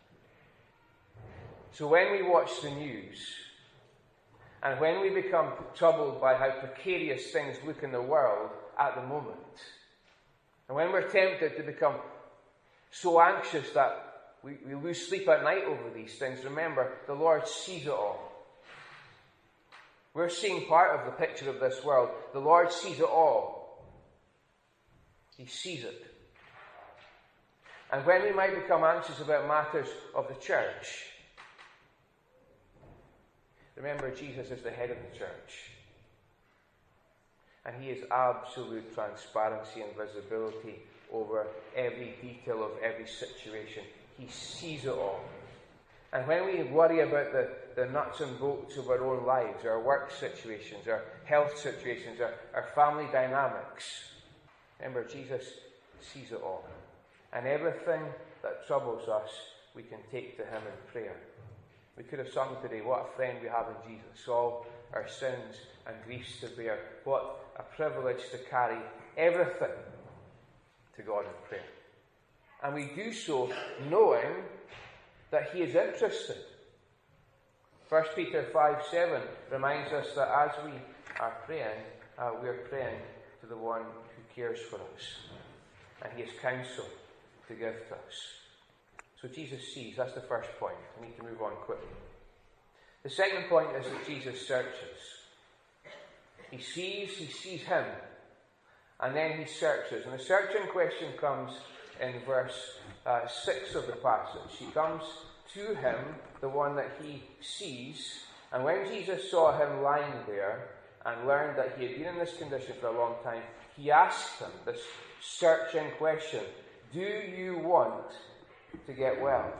So when we watch the news, and when we become troubled by how precarious things look in the world at the moment, and when we're tempted to become so anxious that we, we lose sleep at night over these things, remember, the Lord sees it all. We're seeing part of the picture of this world. The Lord sees it all. He sees it. And when we might become anxious about matters of the church, remember, Jesus is the head of the church. And he has absolute transparency and visibility over every detail of every situation. He sees it all. And when we worry about the, the nuts and bolts of our own lives, our work situations, our health situations, our, our family dynamics, remember, Jesus sees it all. And everything that troubles us, we can take to him in prayer. We could have sung today, what a friend we have in Jesus. All our sins and griefs to bear. What a privilege to carry everything to God in prayer. And we do so knowing that he is interested. First Peter five seven reminds us that as we are praying, uh, we are praying to the one who cares for us. And he has counsel to give to us. So Jesus sees. That's the first point. I need to move on quickly. The second point is that Jesus searches. He sees, he sees him, and then he searches. And the searching question comes in verse uh, six of the passage. He comes to him, the one that he sees, and when Jesus saw him lying there and learned that he had been in this condition for a long time, he asked him this searching question, do you want to get well?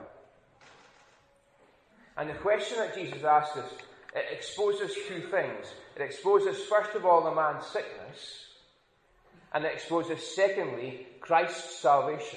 And the question that Jesus asks us, it exposes two things. It exposes, first of all, the man's sickness, and it exposes, secondly, Christ's salvation.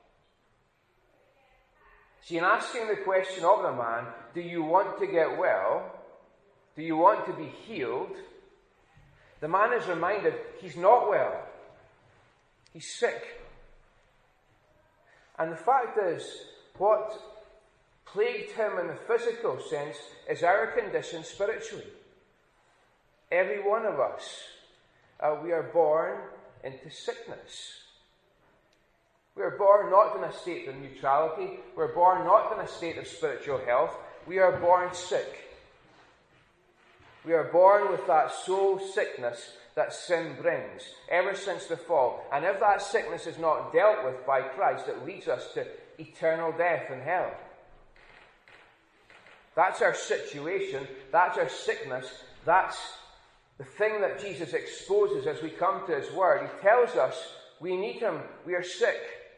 See, in asking the question of the man, do you want to get well? Do you want to be healed? The man is reminded he's not well. He's sick. And the fact is, what plagued him in the physical sense is our condition spiritually. Every one of us, uh, we are born into sickness. We are born not in a state of neutrality. We're born not in a state of spiritual health. We are born sick. We are born with that soul sickness that sin brings ever since the fall. And if that sickness is not dealt with by Christ, it leads us to eternal death in hell. That's our situation. That's our sickness. That's the thing that Jesus exposes as we come to his word. He tells us we need him. We are sick.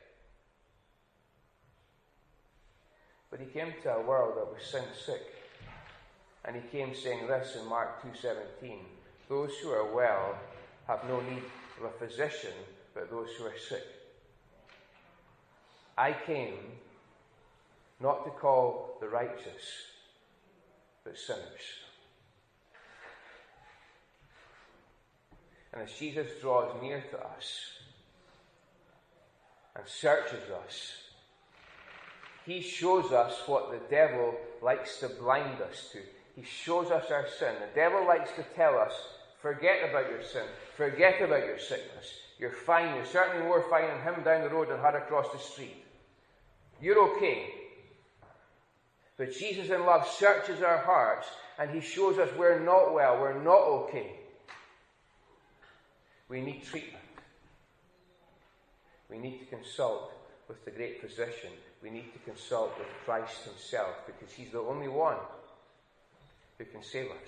But he came to a world that was sin sick. And he came saying this in Mark two seventeen. Those who are well have no need of a physician, but those who are sick. I came not to call the righteous, but sinners. And as Jesus draws near to us and searches us, he shows us what the devil likes to blind us to. He shows us our sin. The devil likes to tell us, forget about your sin. Forget about your sickness. You're fine. You're certainly more fine than him down the road than her across the street. You're okay. But Jesus in love searches our hearts and he shows us we're not well. We're not okay. We need treatment. We need to consult with the great physician. We need to consult with Christ himself because he's the only one who can save us.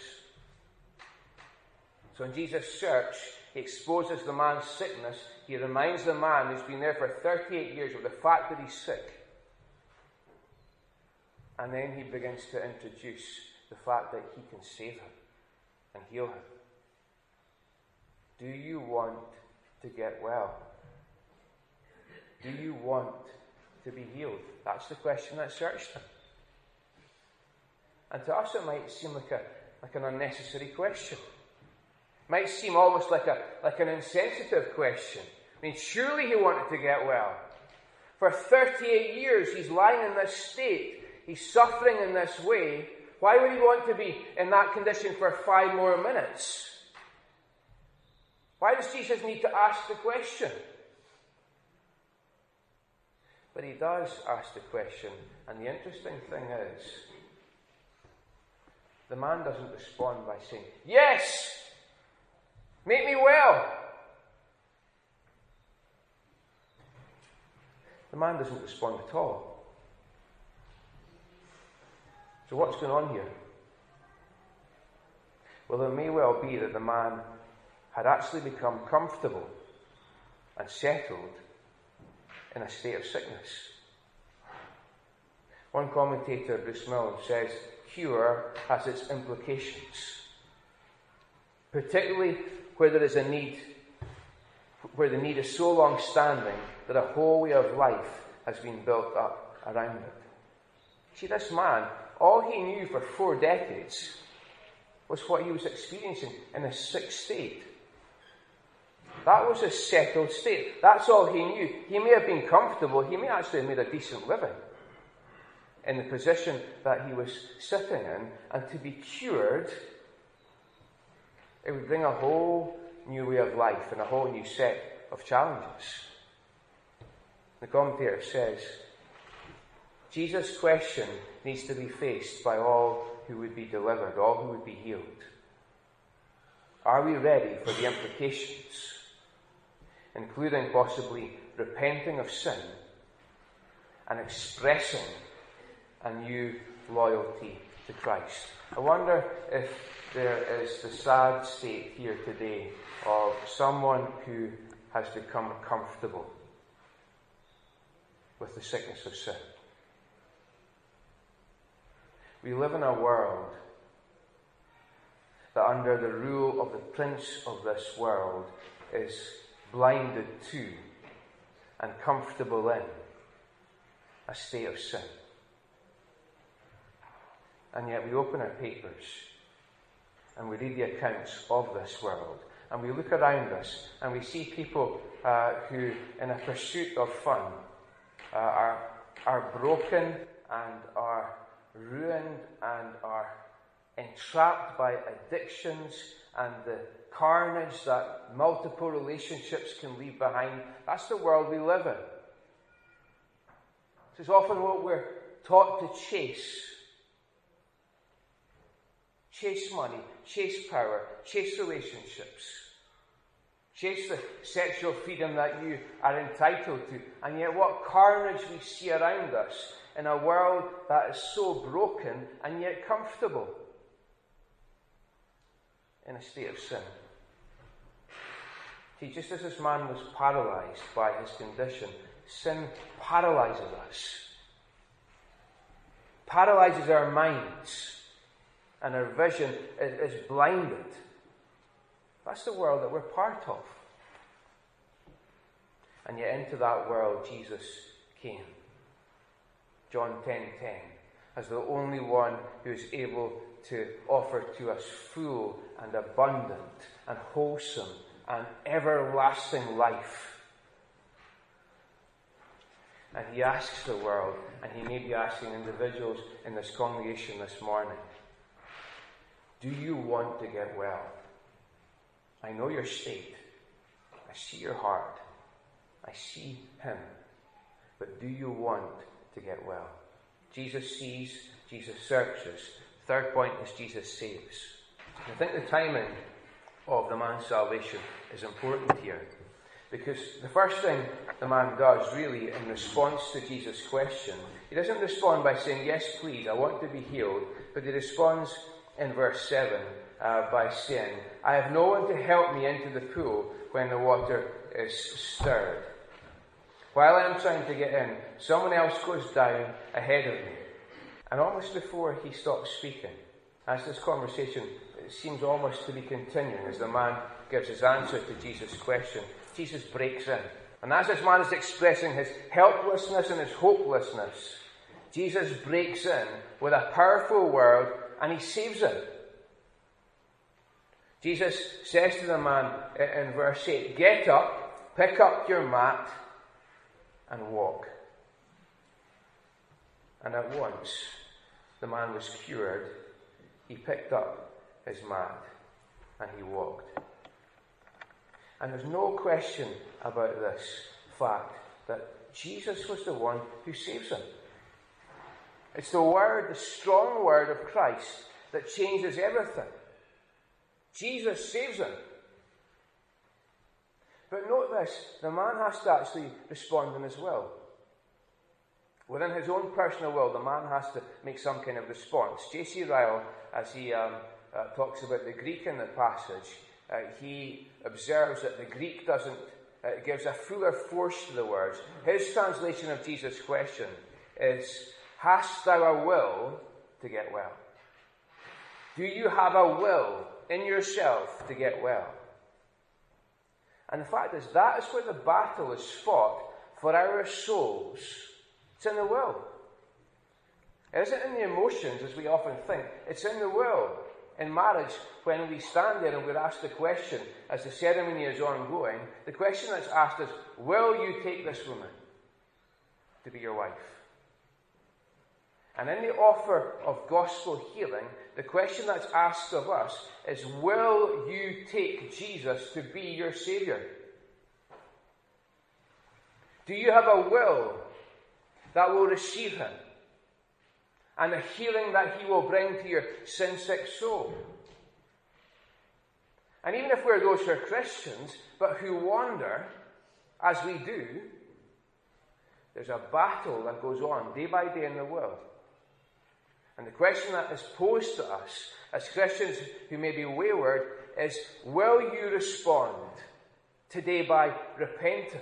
So in Jesus' search, he exposes the man's sickness. He reminds the man who's been there for thirty-eight years of the fact that he's sick. And then he begins to introduce the fact that he can save him and heal him. Do you want to get well? Do you want to be healed? That's the question that searched him. And to us it might seem like a like an unnecessary question. It might seem almost like a like an insensitive question. I mean, surely he wanted to get well. For thirty-eight years he's lying in this state. He's suffering in this way. Why would he want to be in that condition for five more minutes? Why does Jesus need to ask the question? But he does ask the question, and the interesting thing is, the man doesn't respond by saying, yes, make me well. The man doesn't respond at all. So what's going on here? Well, it may well be that the man had actually become comfortable and settled in a state of sickness. One commentator, Bruce Milne, says cure has its implications, particularly where there is a need, where the need is so long-standing that a whole way of life has been built up around it. See, this man, all he knew for four decades was what he was experiencing in a sick state. That was a settled state. That's all he knew. He may have been comfortable. He may actually have made a decent living in the position that he was sitting in. And to be cured, it would bring a whole new way of life and a whole new set of challenges. The commentator says, Jesus' question needs to be faced by all who would be delivered, all who would be healed. Are we ready for the implications, including possibly repenting of sin and expressing a new loyalty to Christ? I wonder if there is the sad state here today of someone who has become comfortable with the sickness of sin. We live in a world that under the rule of the prince of this world is blinded to and comfortable in a state of sin. And yet we open our papers and we read the accounts of this world and we look around us and we see people uh, who, in a pursuit of fun, uh, are, are broken and are ruined and are entrapped by addictions and the carnage that multiple relationships can leave behind. That's the world we live in. This is often what we're taught to chase. Chase money, chase power, chase relationships. Chase the sexual freedom that you are entitled to. And yet what carnage we see around us in a world that is so broken and yet comfortable in a state of sin. See, just as this man was paralyzed by his condition, sin paralyzes us. Paralyzes our minds. And our vision is, is blinded. That's the world that we're part of. And yet into that world Jesus came. John ten ten, as the only one who is able to offer to us full and abundant and wholesome and everlasting life. And he asks the world, and he may be asking individuals in this congregation this morning, do you want to get well? I know your state. I see your heart. I see him. But do you want to get well? Jesus sees, Jesus searches. Third point is Jesus saves. I think the timing of the man's salvation is important here. Because the first thing the man does, really, in response to Jesus' question, he doesn't respond by saying, yes, please, I want to be healed. But he responds in verse seven uh, by saying, I have no one to help me into the pool when the water is stirred. While I'm trying to get in, someone else goes down ahead of me. And almost before he stops speaking, as this conversation seems almost to be continuing, as the man gives his answer to Jesus' question, Jesus breaks in. And as this man is expressing his helplessness and his hopelessness, Jesus breaks in with a powerful word, and he saves him. Jesus says to the man in verse eight, get up, pick up your mat, and walk. And at once, the man was cured. He picked up his mat, and he walked. And there's no question about this fact that Jesus was the one who saves him. It's the word, the strong word of Christ that changes everything. Jesus saves him. But note this, the man has to actually respond in his will. Within his own personal will, the man has to make some kind of response. J C Ryle, as he um, uh, talks about the Greek in the passage, uh, he observes that the Greek doesn't, uh, gives a fuller force to the words. His translation of Jesus' question is, hast thou a will to get well? Do you have a will in yourself to get well? And the fact is, that is where the battle is fought for our souls. It's in the will. It isn't in the emotions, as we often think. It's in the will. In marriage, when we stand there and we're asked the question, as the ceremony is ongoing, the question that's asked is, will you take this woman to be your wife? And in the offer of gospel healing, the question that's asked of us is, will you take Jesus to be your Saviour? Do you have a will that will receive him? And the healing that he will bring to your sin-sick soul? And even if we're those who are Christians, but who wander, as we do, there's a battle that goes on day by day in the world. And the question that is posed to us as Christians who may be wayward is, will you respond today by repenting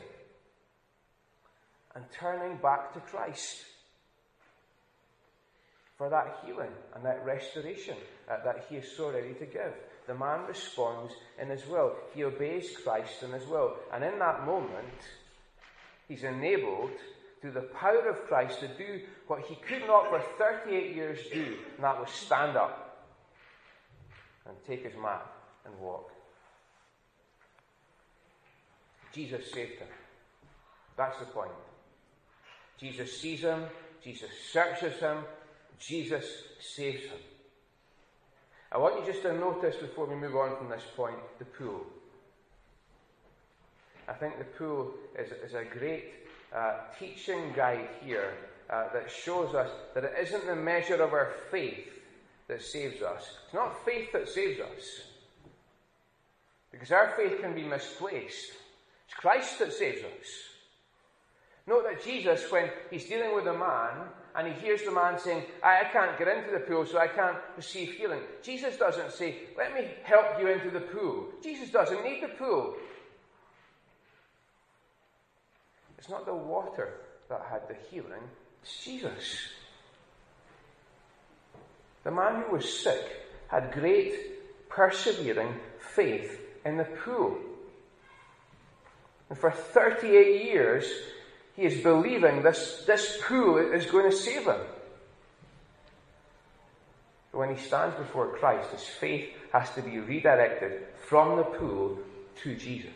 and turning back to Christ for that healing and that restoration uh, that he is so ready to give? The man responds in his will. He obeys Christ in his will. And in that moment, he's enabled through the power of Christ to do what he could not for thirty-eight years do, and that was stand up and take his mat and walk. Jesus saved him. That's the point. Jesus sees him, Jesus searches him, Jesus saves him. I want you just to notice before we move on from this point, the pool. I think the pool is, is a great uh, teaching guide here uh, that shows us that it isn't the measure of our faith that saves us. It's not faith that saves us, because our faith can be misplaced. It's Christ that saves us. Note that Jesus, when he's dealing with a man, and he hears the man saying, I, I can't get into the pool, so I can't receive healing. Jesus doesn't say, let me help you into the pool. Jesus doesn't need the pool. It's not the water that had the healing, it's Jesus. The man who was sick had great, persevering faith in the pool. And for thirty-eight years, he is believing this, this pool is going to save him. But when he stands before Christ, his faith has to be redirected from the pool to Jesus.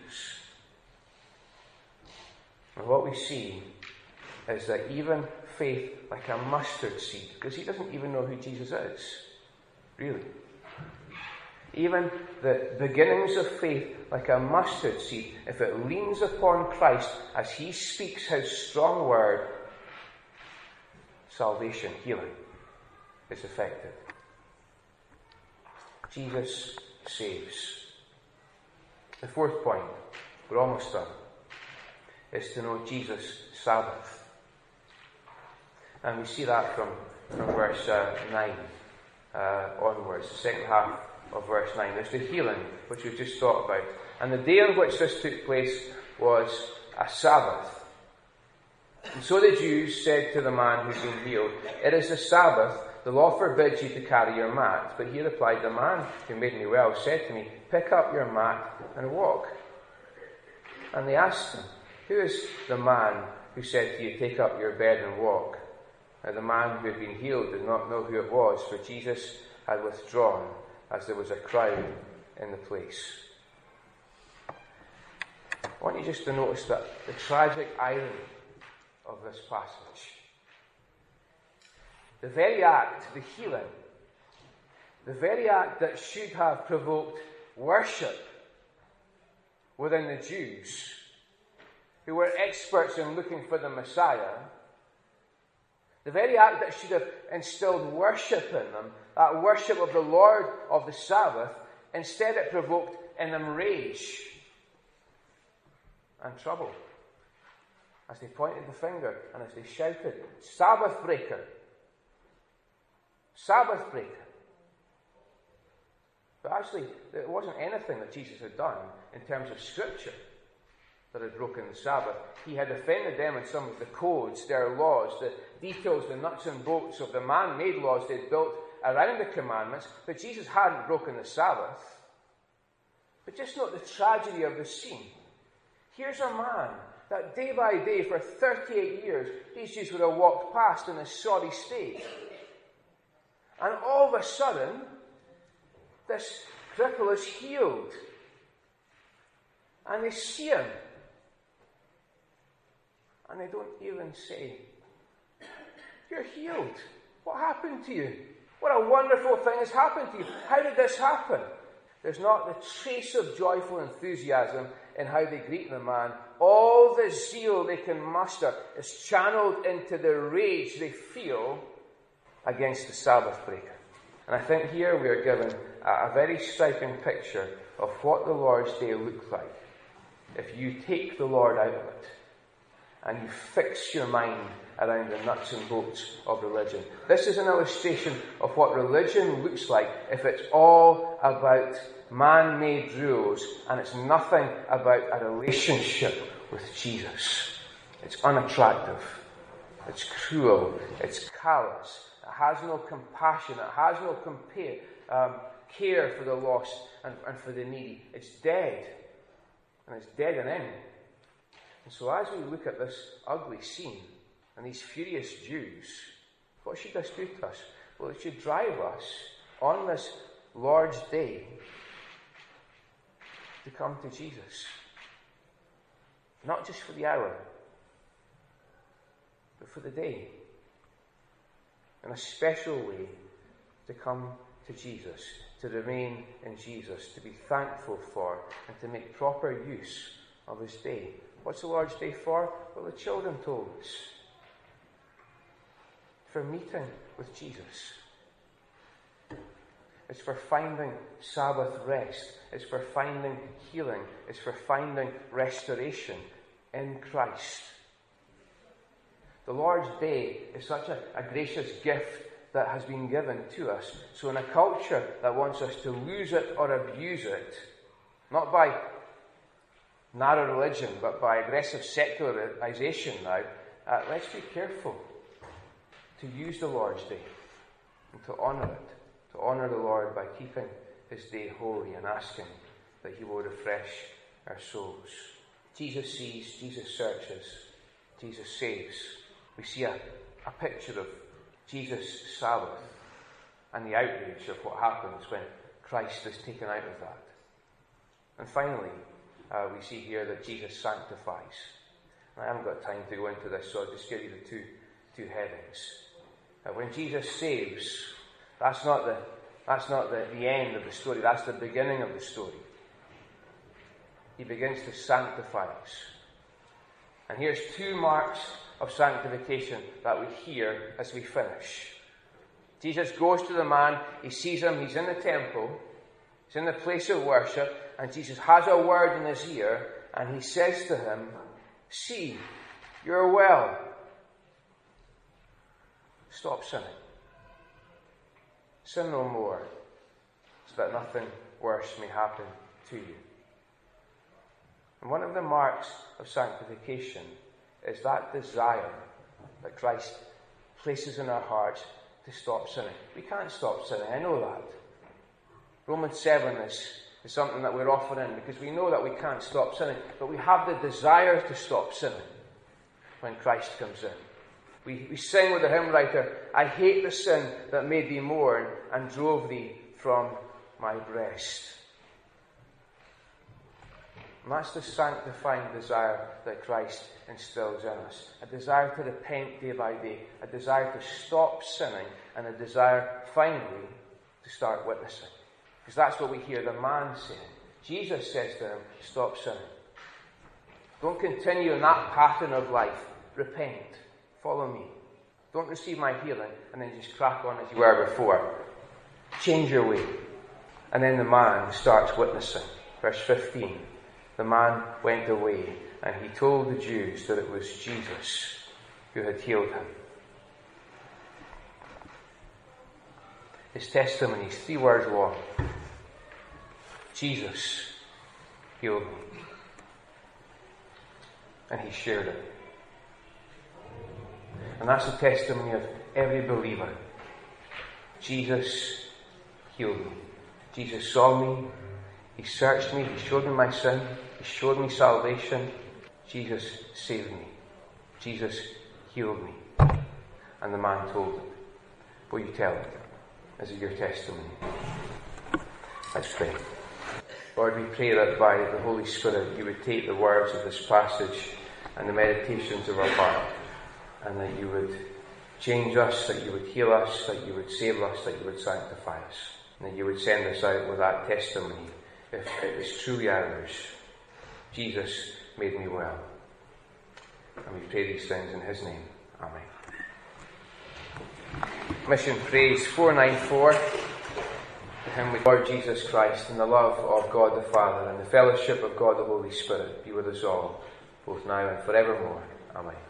And what we see is that even faith like a mustard seed, because he doesn't even know who Jesus is, really. Even the beginnings of faith like a mustard seed, if it leans upon Christ as he speaks his strong word, salvation, healing is effective. Jesus saves. The fourth point, we're almost done, is to know Jesus' Sabbath. And we see that from, from verse uh, nine uh, onwards, the second half of verse nine. There's the healing, which we've just talked about. And the day on which this took place was a Sabbath. And so the Jews said to the man who'd been healed, it is the Sabbath, the law forbids you to carry your mat. But he replied, the man who made me well said to me, pick up your mat and walk. And they asked him, who is the man who said to you, take up your bed and walk? Now the man who had been healed did not know who it was, for Jesus had withdrawn, as there was a crowd in the place. I want you just to notice that the tragic irony of this passage. The very act, the healing, the very act that should have provoked worship within the Jews, who were experts in looking for the Messiah, the very act that should have instilled worship in them, that worship of the Lord of the Sabbath, instead it provoked in them rage and trouble. As they pointed the finger and as they shouted, Sabbath breaker! Sabbath breaker! But actually, it wasn't anything that Jesus had done in terms of Scripture that had broken the Sabbath. He had offended them in some of the codes, their laws, the details, the nuts and bolts of the man-made laws they'd built around the commandments, but Jesus hadn't broken the Sabbath. But just note the tragedy of the scene. Here's a man that day by day for thirty-eight years, these Jews would have walked past in a sorry state. And all of a sudden, this cripple is healed. And they see him. And they don't even say, you're healed. What happened to you? What a wonderful thing has happened to you. How did this happen? There's not the trace of joyful enthusiasm in how they greet the man. All the zeal they can muster is channeled into the rage they feel against the Sabbath breaker. And I think here we are given a, a very striking picture of what the Lord's Day looked like if you take the Lord out of it and you fix your mind around the nuts and bolts of religion. This is an illustration of what religion looks like if it's all about man-made rules and it's nothing about a relationship with Jesus. It's unattractive. It's cruel. It's callous. It has no compassion. It has no compare, um, care for the lost and, and for the needy. It's dead. And it's dead and in. And so as we look at this ugly scene and these furious Jews, what should this do to us? Well, it should drive us on this Lord's Day to come to Jesus. Not just for the hour, but for the day. In a special way to come to Jesus. to remain in Jesus, to be thankful for, and to make proper use of his day. What's the Lord's Day for? Well, the children told us. For meeting with Jesus. It's for finding Sabbath rest. It's for finding healing. It's for finding restoration in Christ. The Lord's Day is such a, a gracious gift that has been given to us. So in a culture that wants us to lose it or abuse it, not by narrow religion, but by aggressive secularization now, uh, let's be careful to use the Lord's Day and to honour it, to honour the Lord by keeping his day holy and asking that he will refresh our souls. Jesus sees, Jesus searches, Jesus saves. We see a, a picture of Jesus' Sabbath and the outrage of what happens when Christ is taken out of that. And finally, uh, we see here that Jesus sanctifies. And I haven't got time to go into this, so I'll just give you the two, two headings. Uh, when Jesus saves, that's not the that's not the, the end of the story, that's the beginning of the story. He begins to sanctify us. And here's two marks of sanctification that we hear as we finish. Jesus goes to the man, he sees him, he's in the temple, he's in the place of worship, and Jesus has a word in his ear, and he says to him, "See, you're well. Stop sinning. Sin no more, so that nothing worse may happen to you." And one of the marks of sanctification is that desire that Christ places in our hearts to stop sinning. We can't stop sinning, I know that. Romans seven is, is something that we're often in because we know that we can't stop sinning, but we have the desire to stop sinning when Christ comes in. We, we sing with the hymn writer, "I hate the sin that made thee mourn and drove thee from my breast." And that's the sanctifying desire that Christ instills in us. A desire to repent day by day. A desire to stop sinning. And a desire, finally, to start witnessing. Because that's what we hear the man saying. Jesus says to him, stop sinning. Don't continue in that pattern of life. Repent. Follow me. Don't receive my healing and then just crack on as you were before. Change your way. And then the man starts witnessing. Verse fifteen. The man went away and he told the Jews that it was Jesus who had healed him. His testimony is three words long. Jesus healed me. And he shared it. And that's the testimony of every believer. Jesus healed me. Jesus saw me. He searched me. He showed me my sin. He showed me salvation. Jesus saved me. Jesus healed me. And the man told it. Will you tell it? Is it your testimony? Let's pray. Lord, we pray that by the Holy Spirit you would take the words of this passage and the meditations of our heart, and that you would change us, that you would heal us, that you would save us, that you would sanctify us, and that you would send us out with that testimony, if it is truly ours. Jesus made me well. And we pray these things in his name. Amen. Mission Praise four ninety-four. To him with Lord Jesus Christ, and the love of God the Father, and the fellowship of God the Holy Spirit be with us all, both now and forevermore. Amen.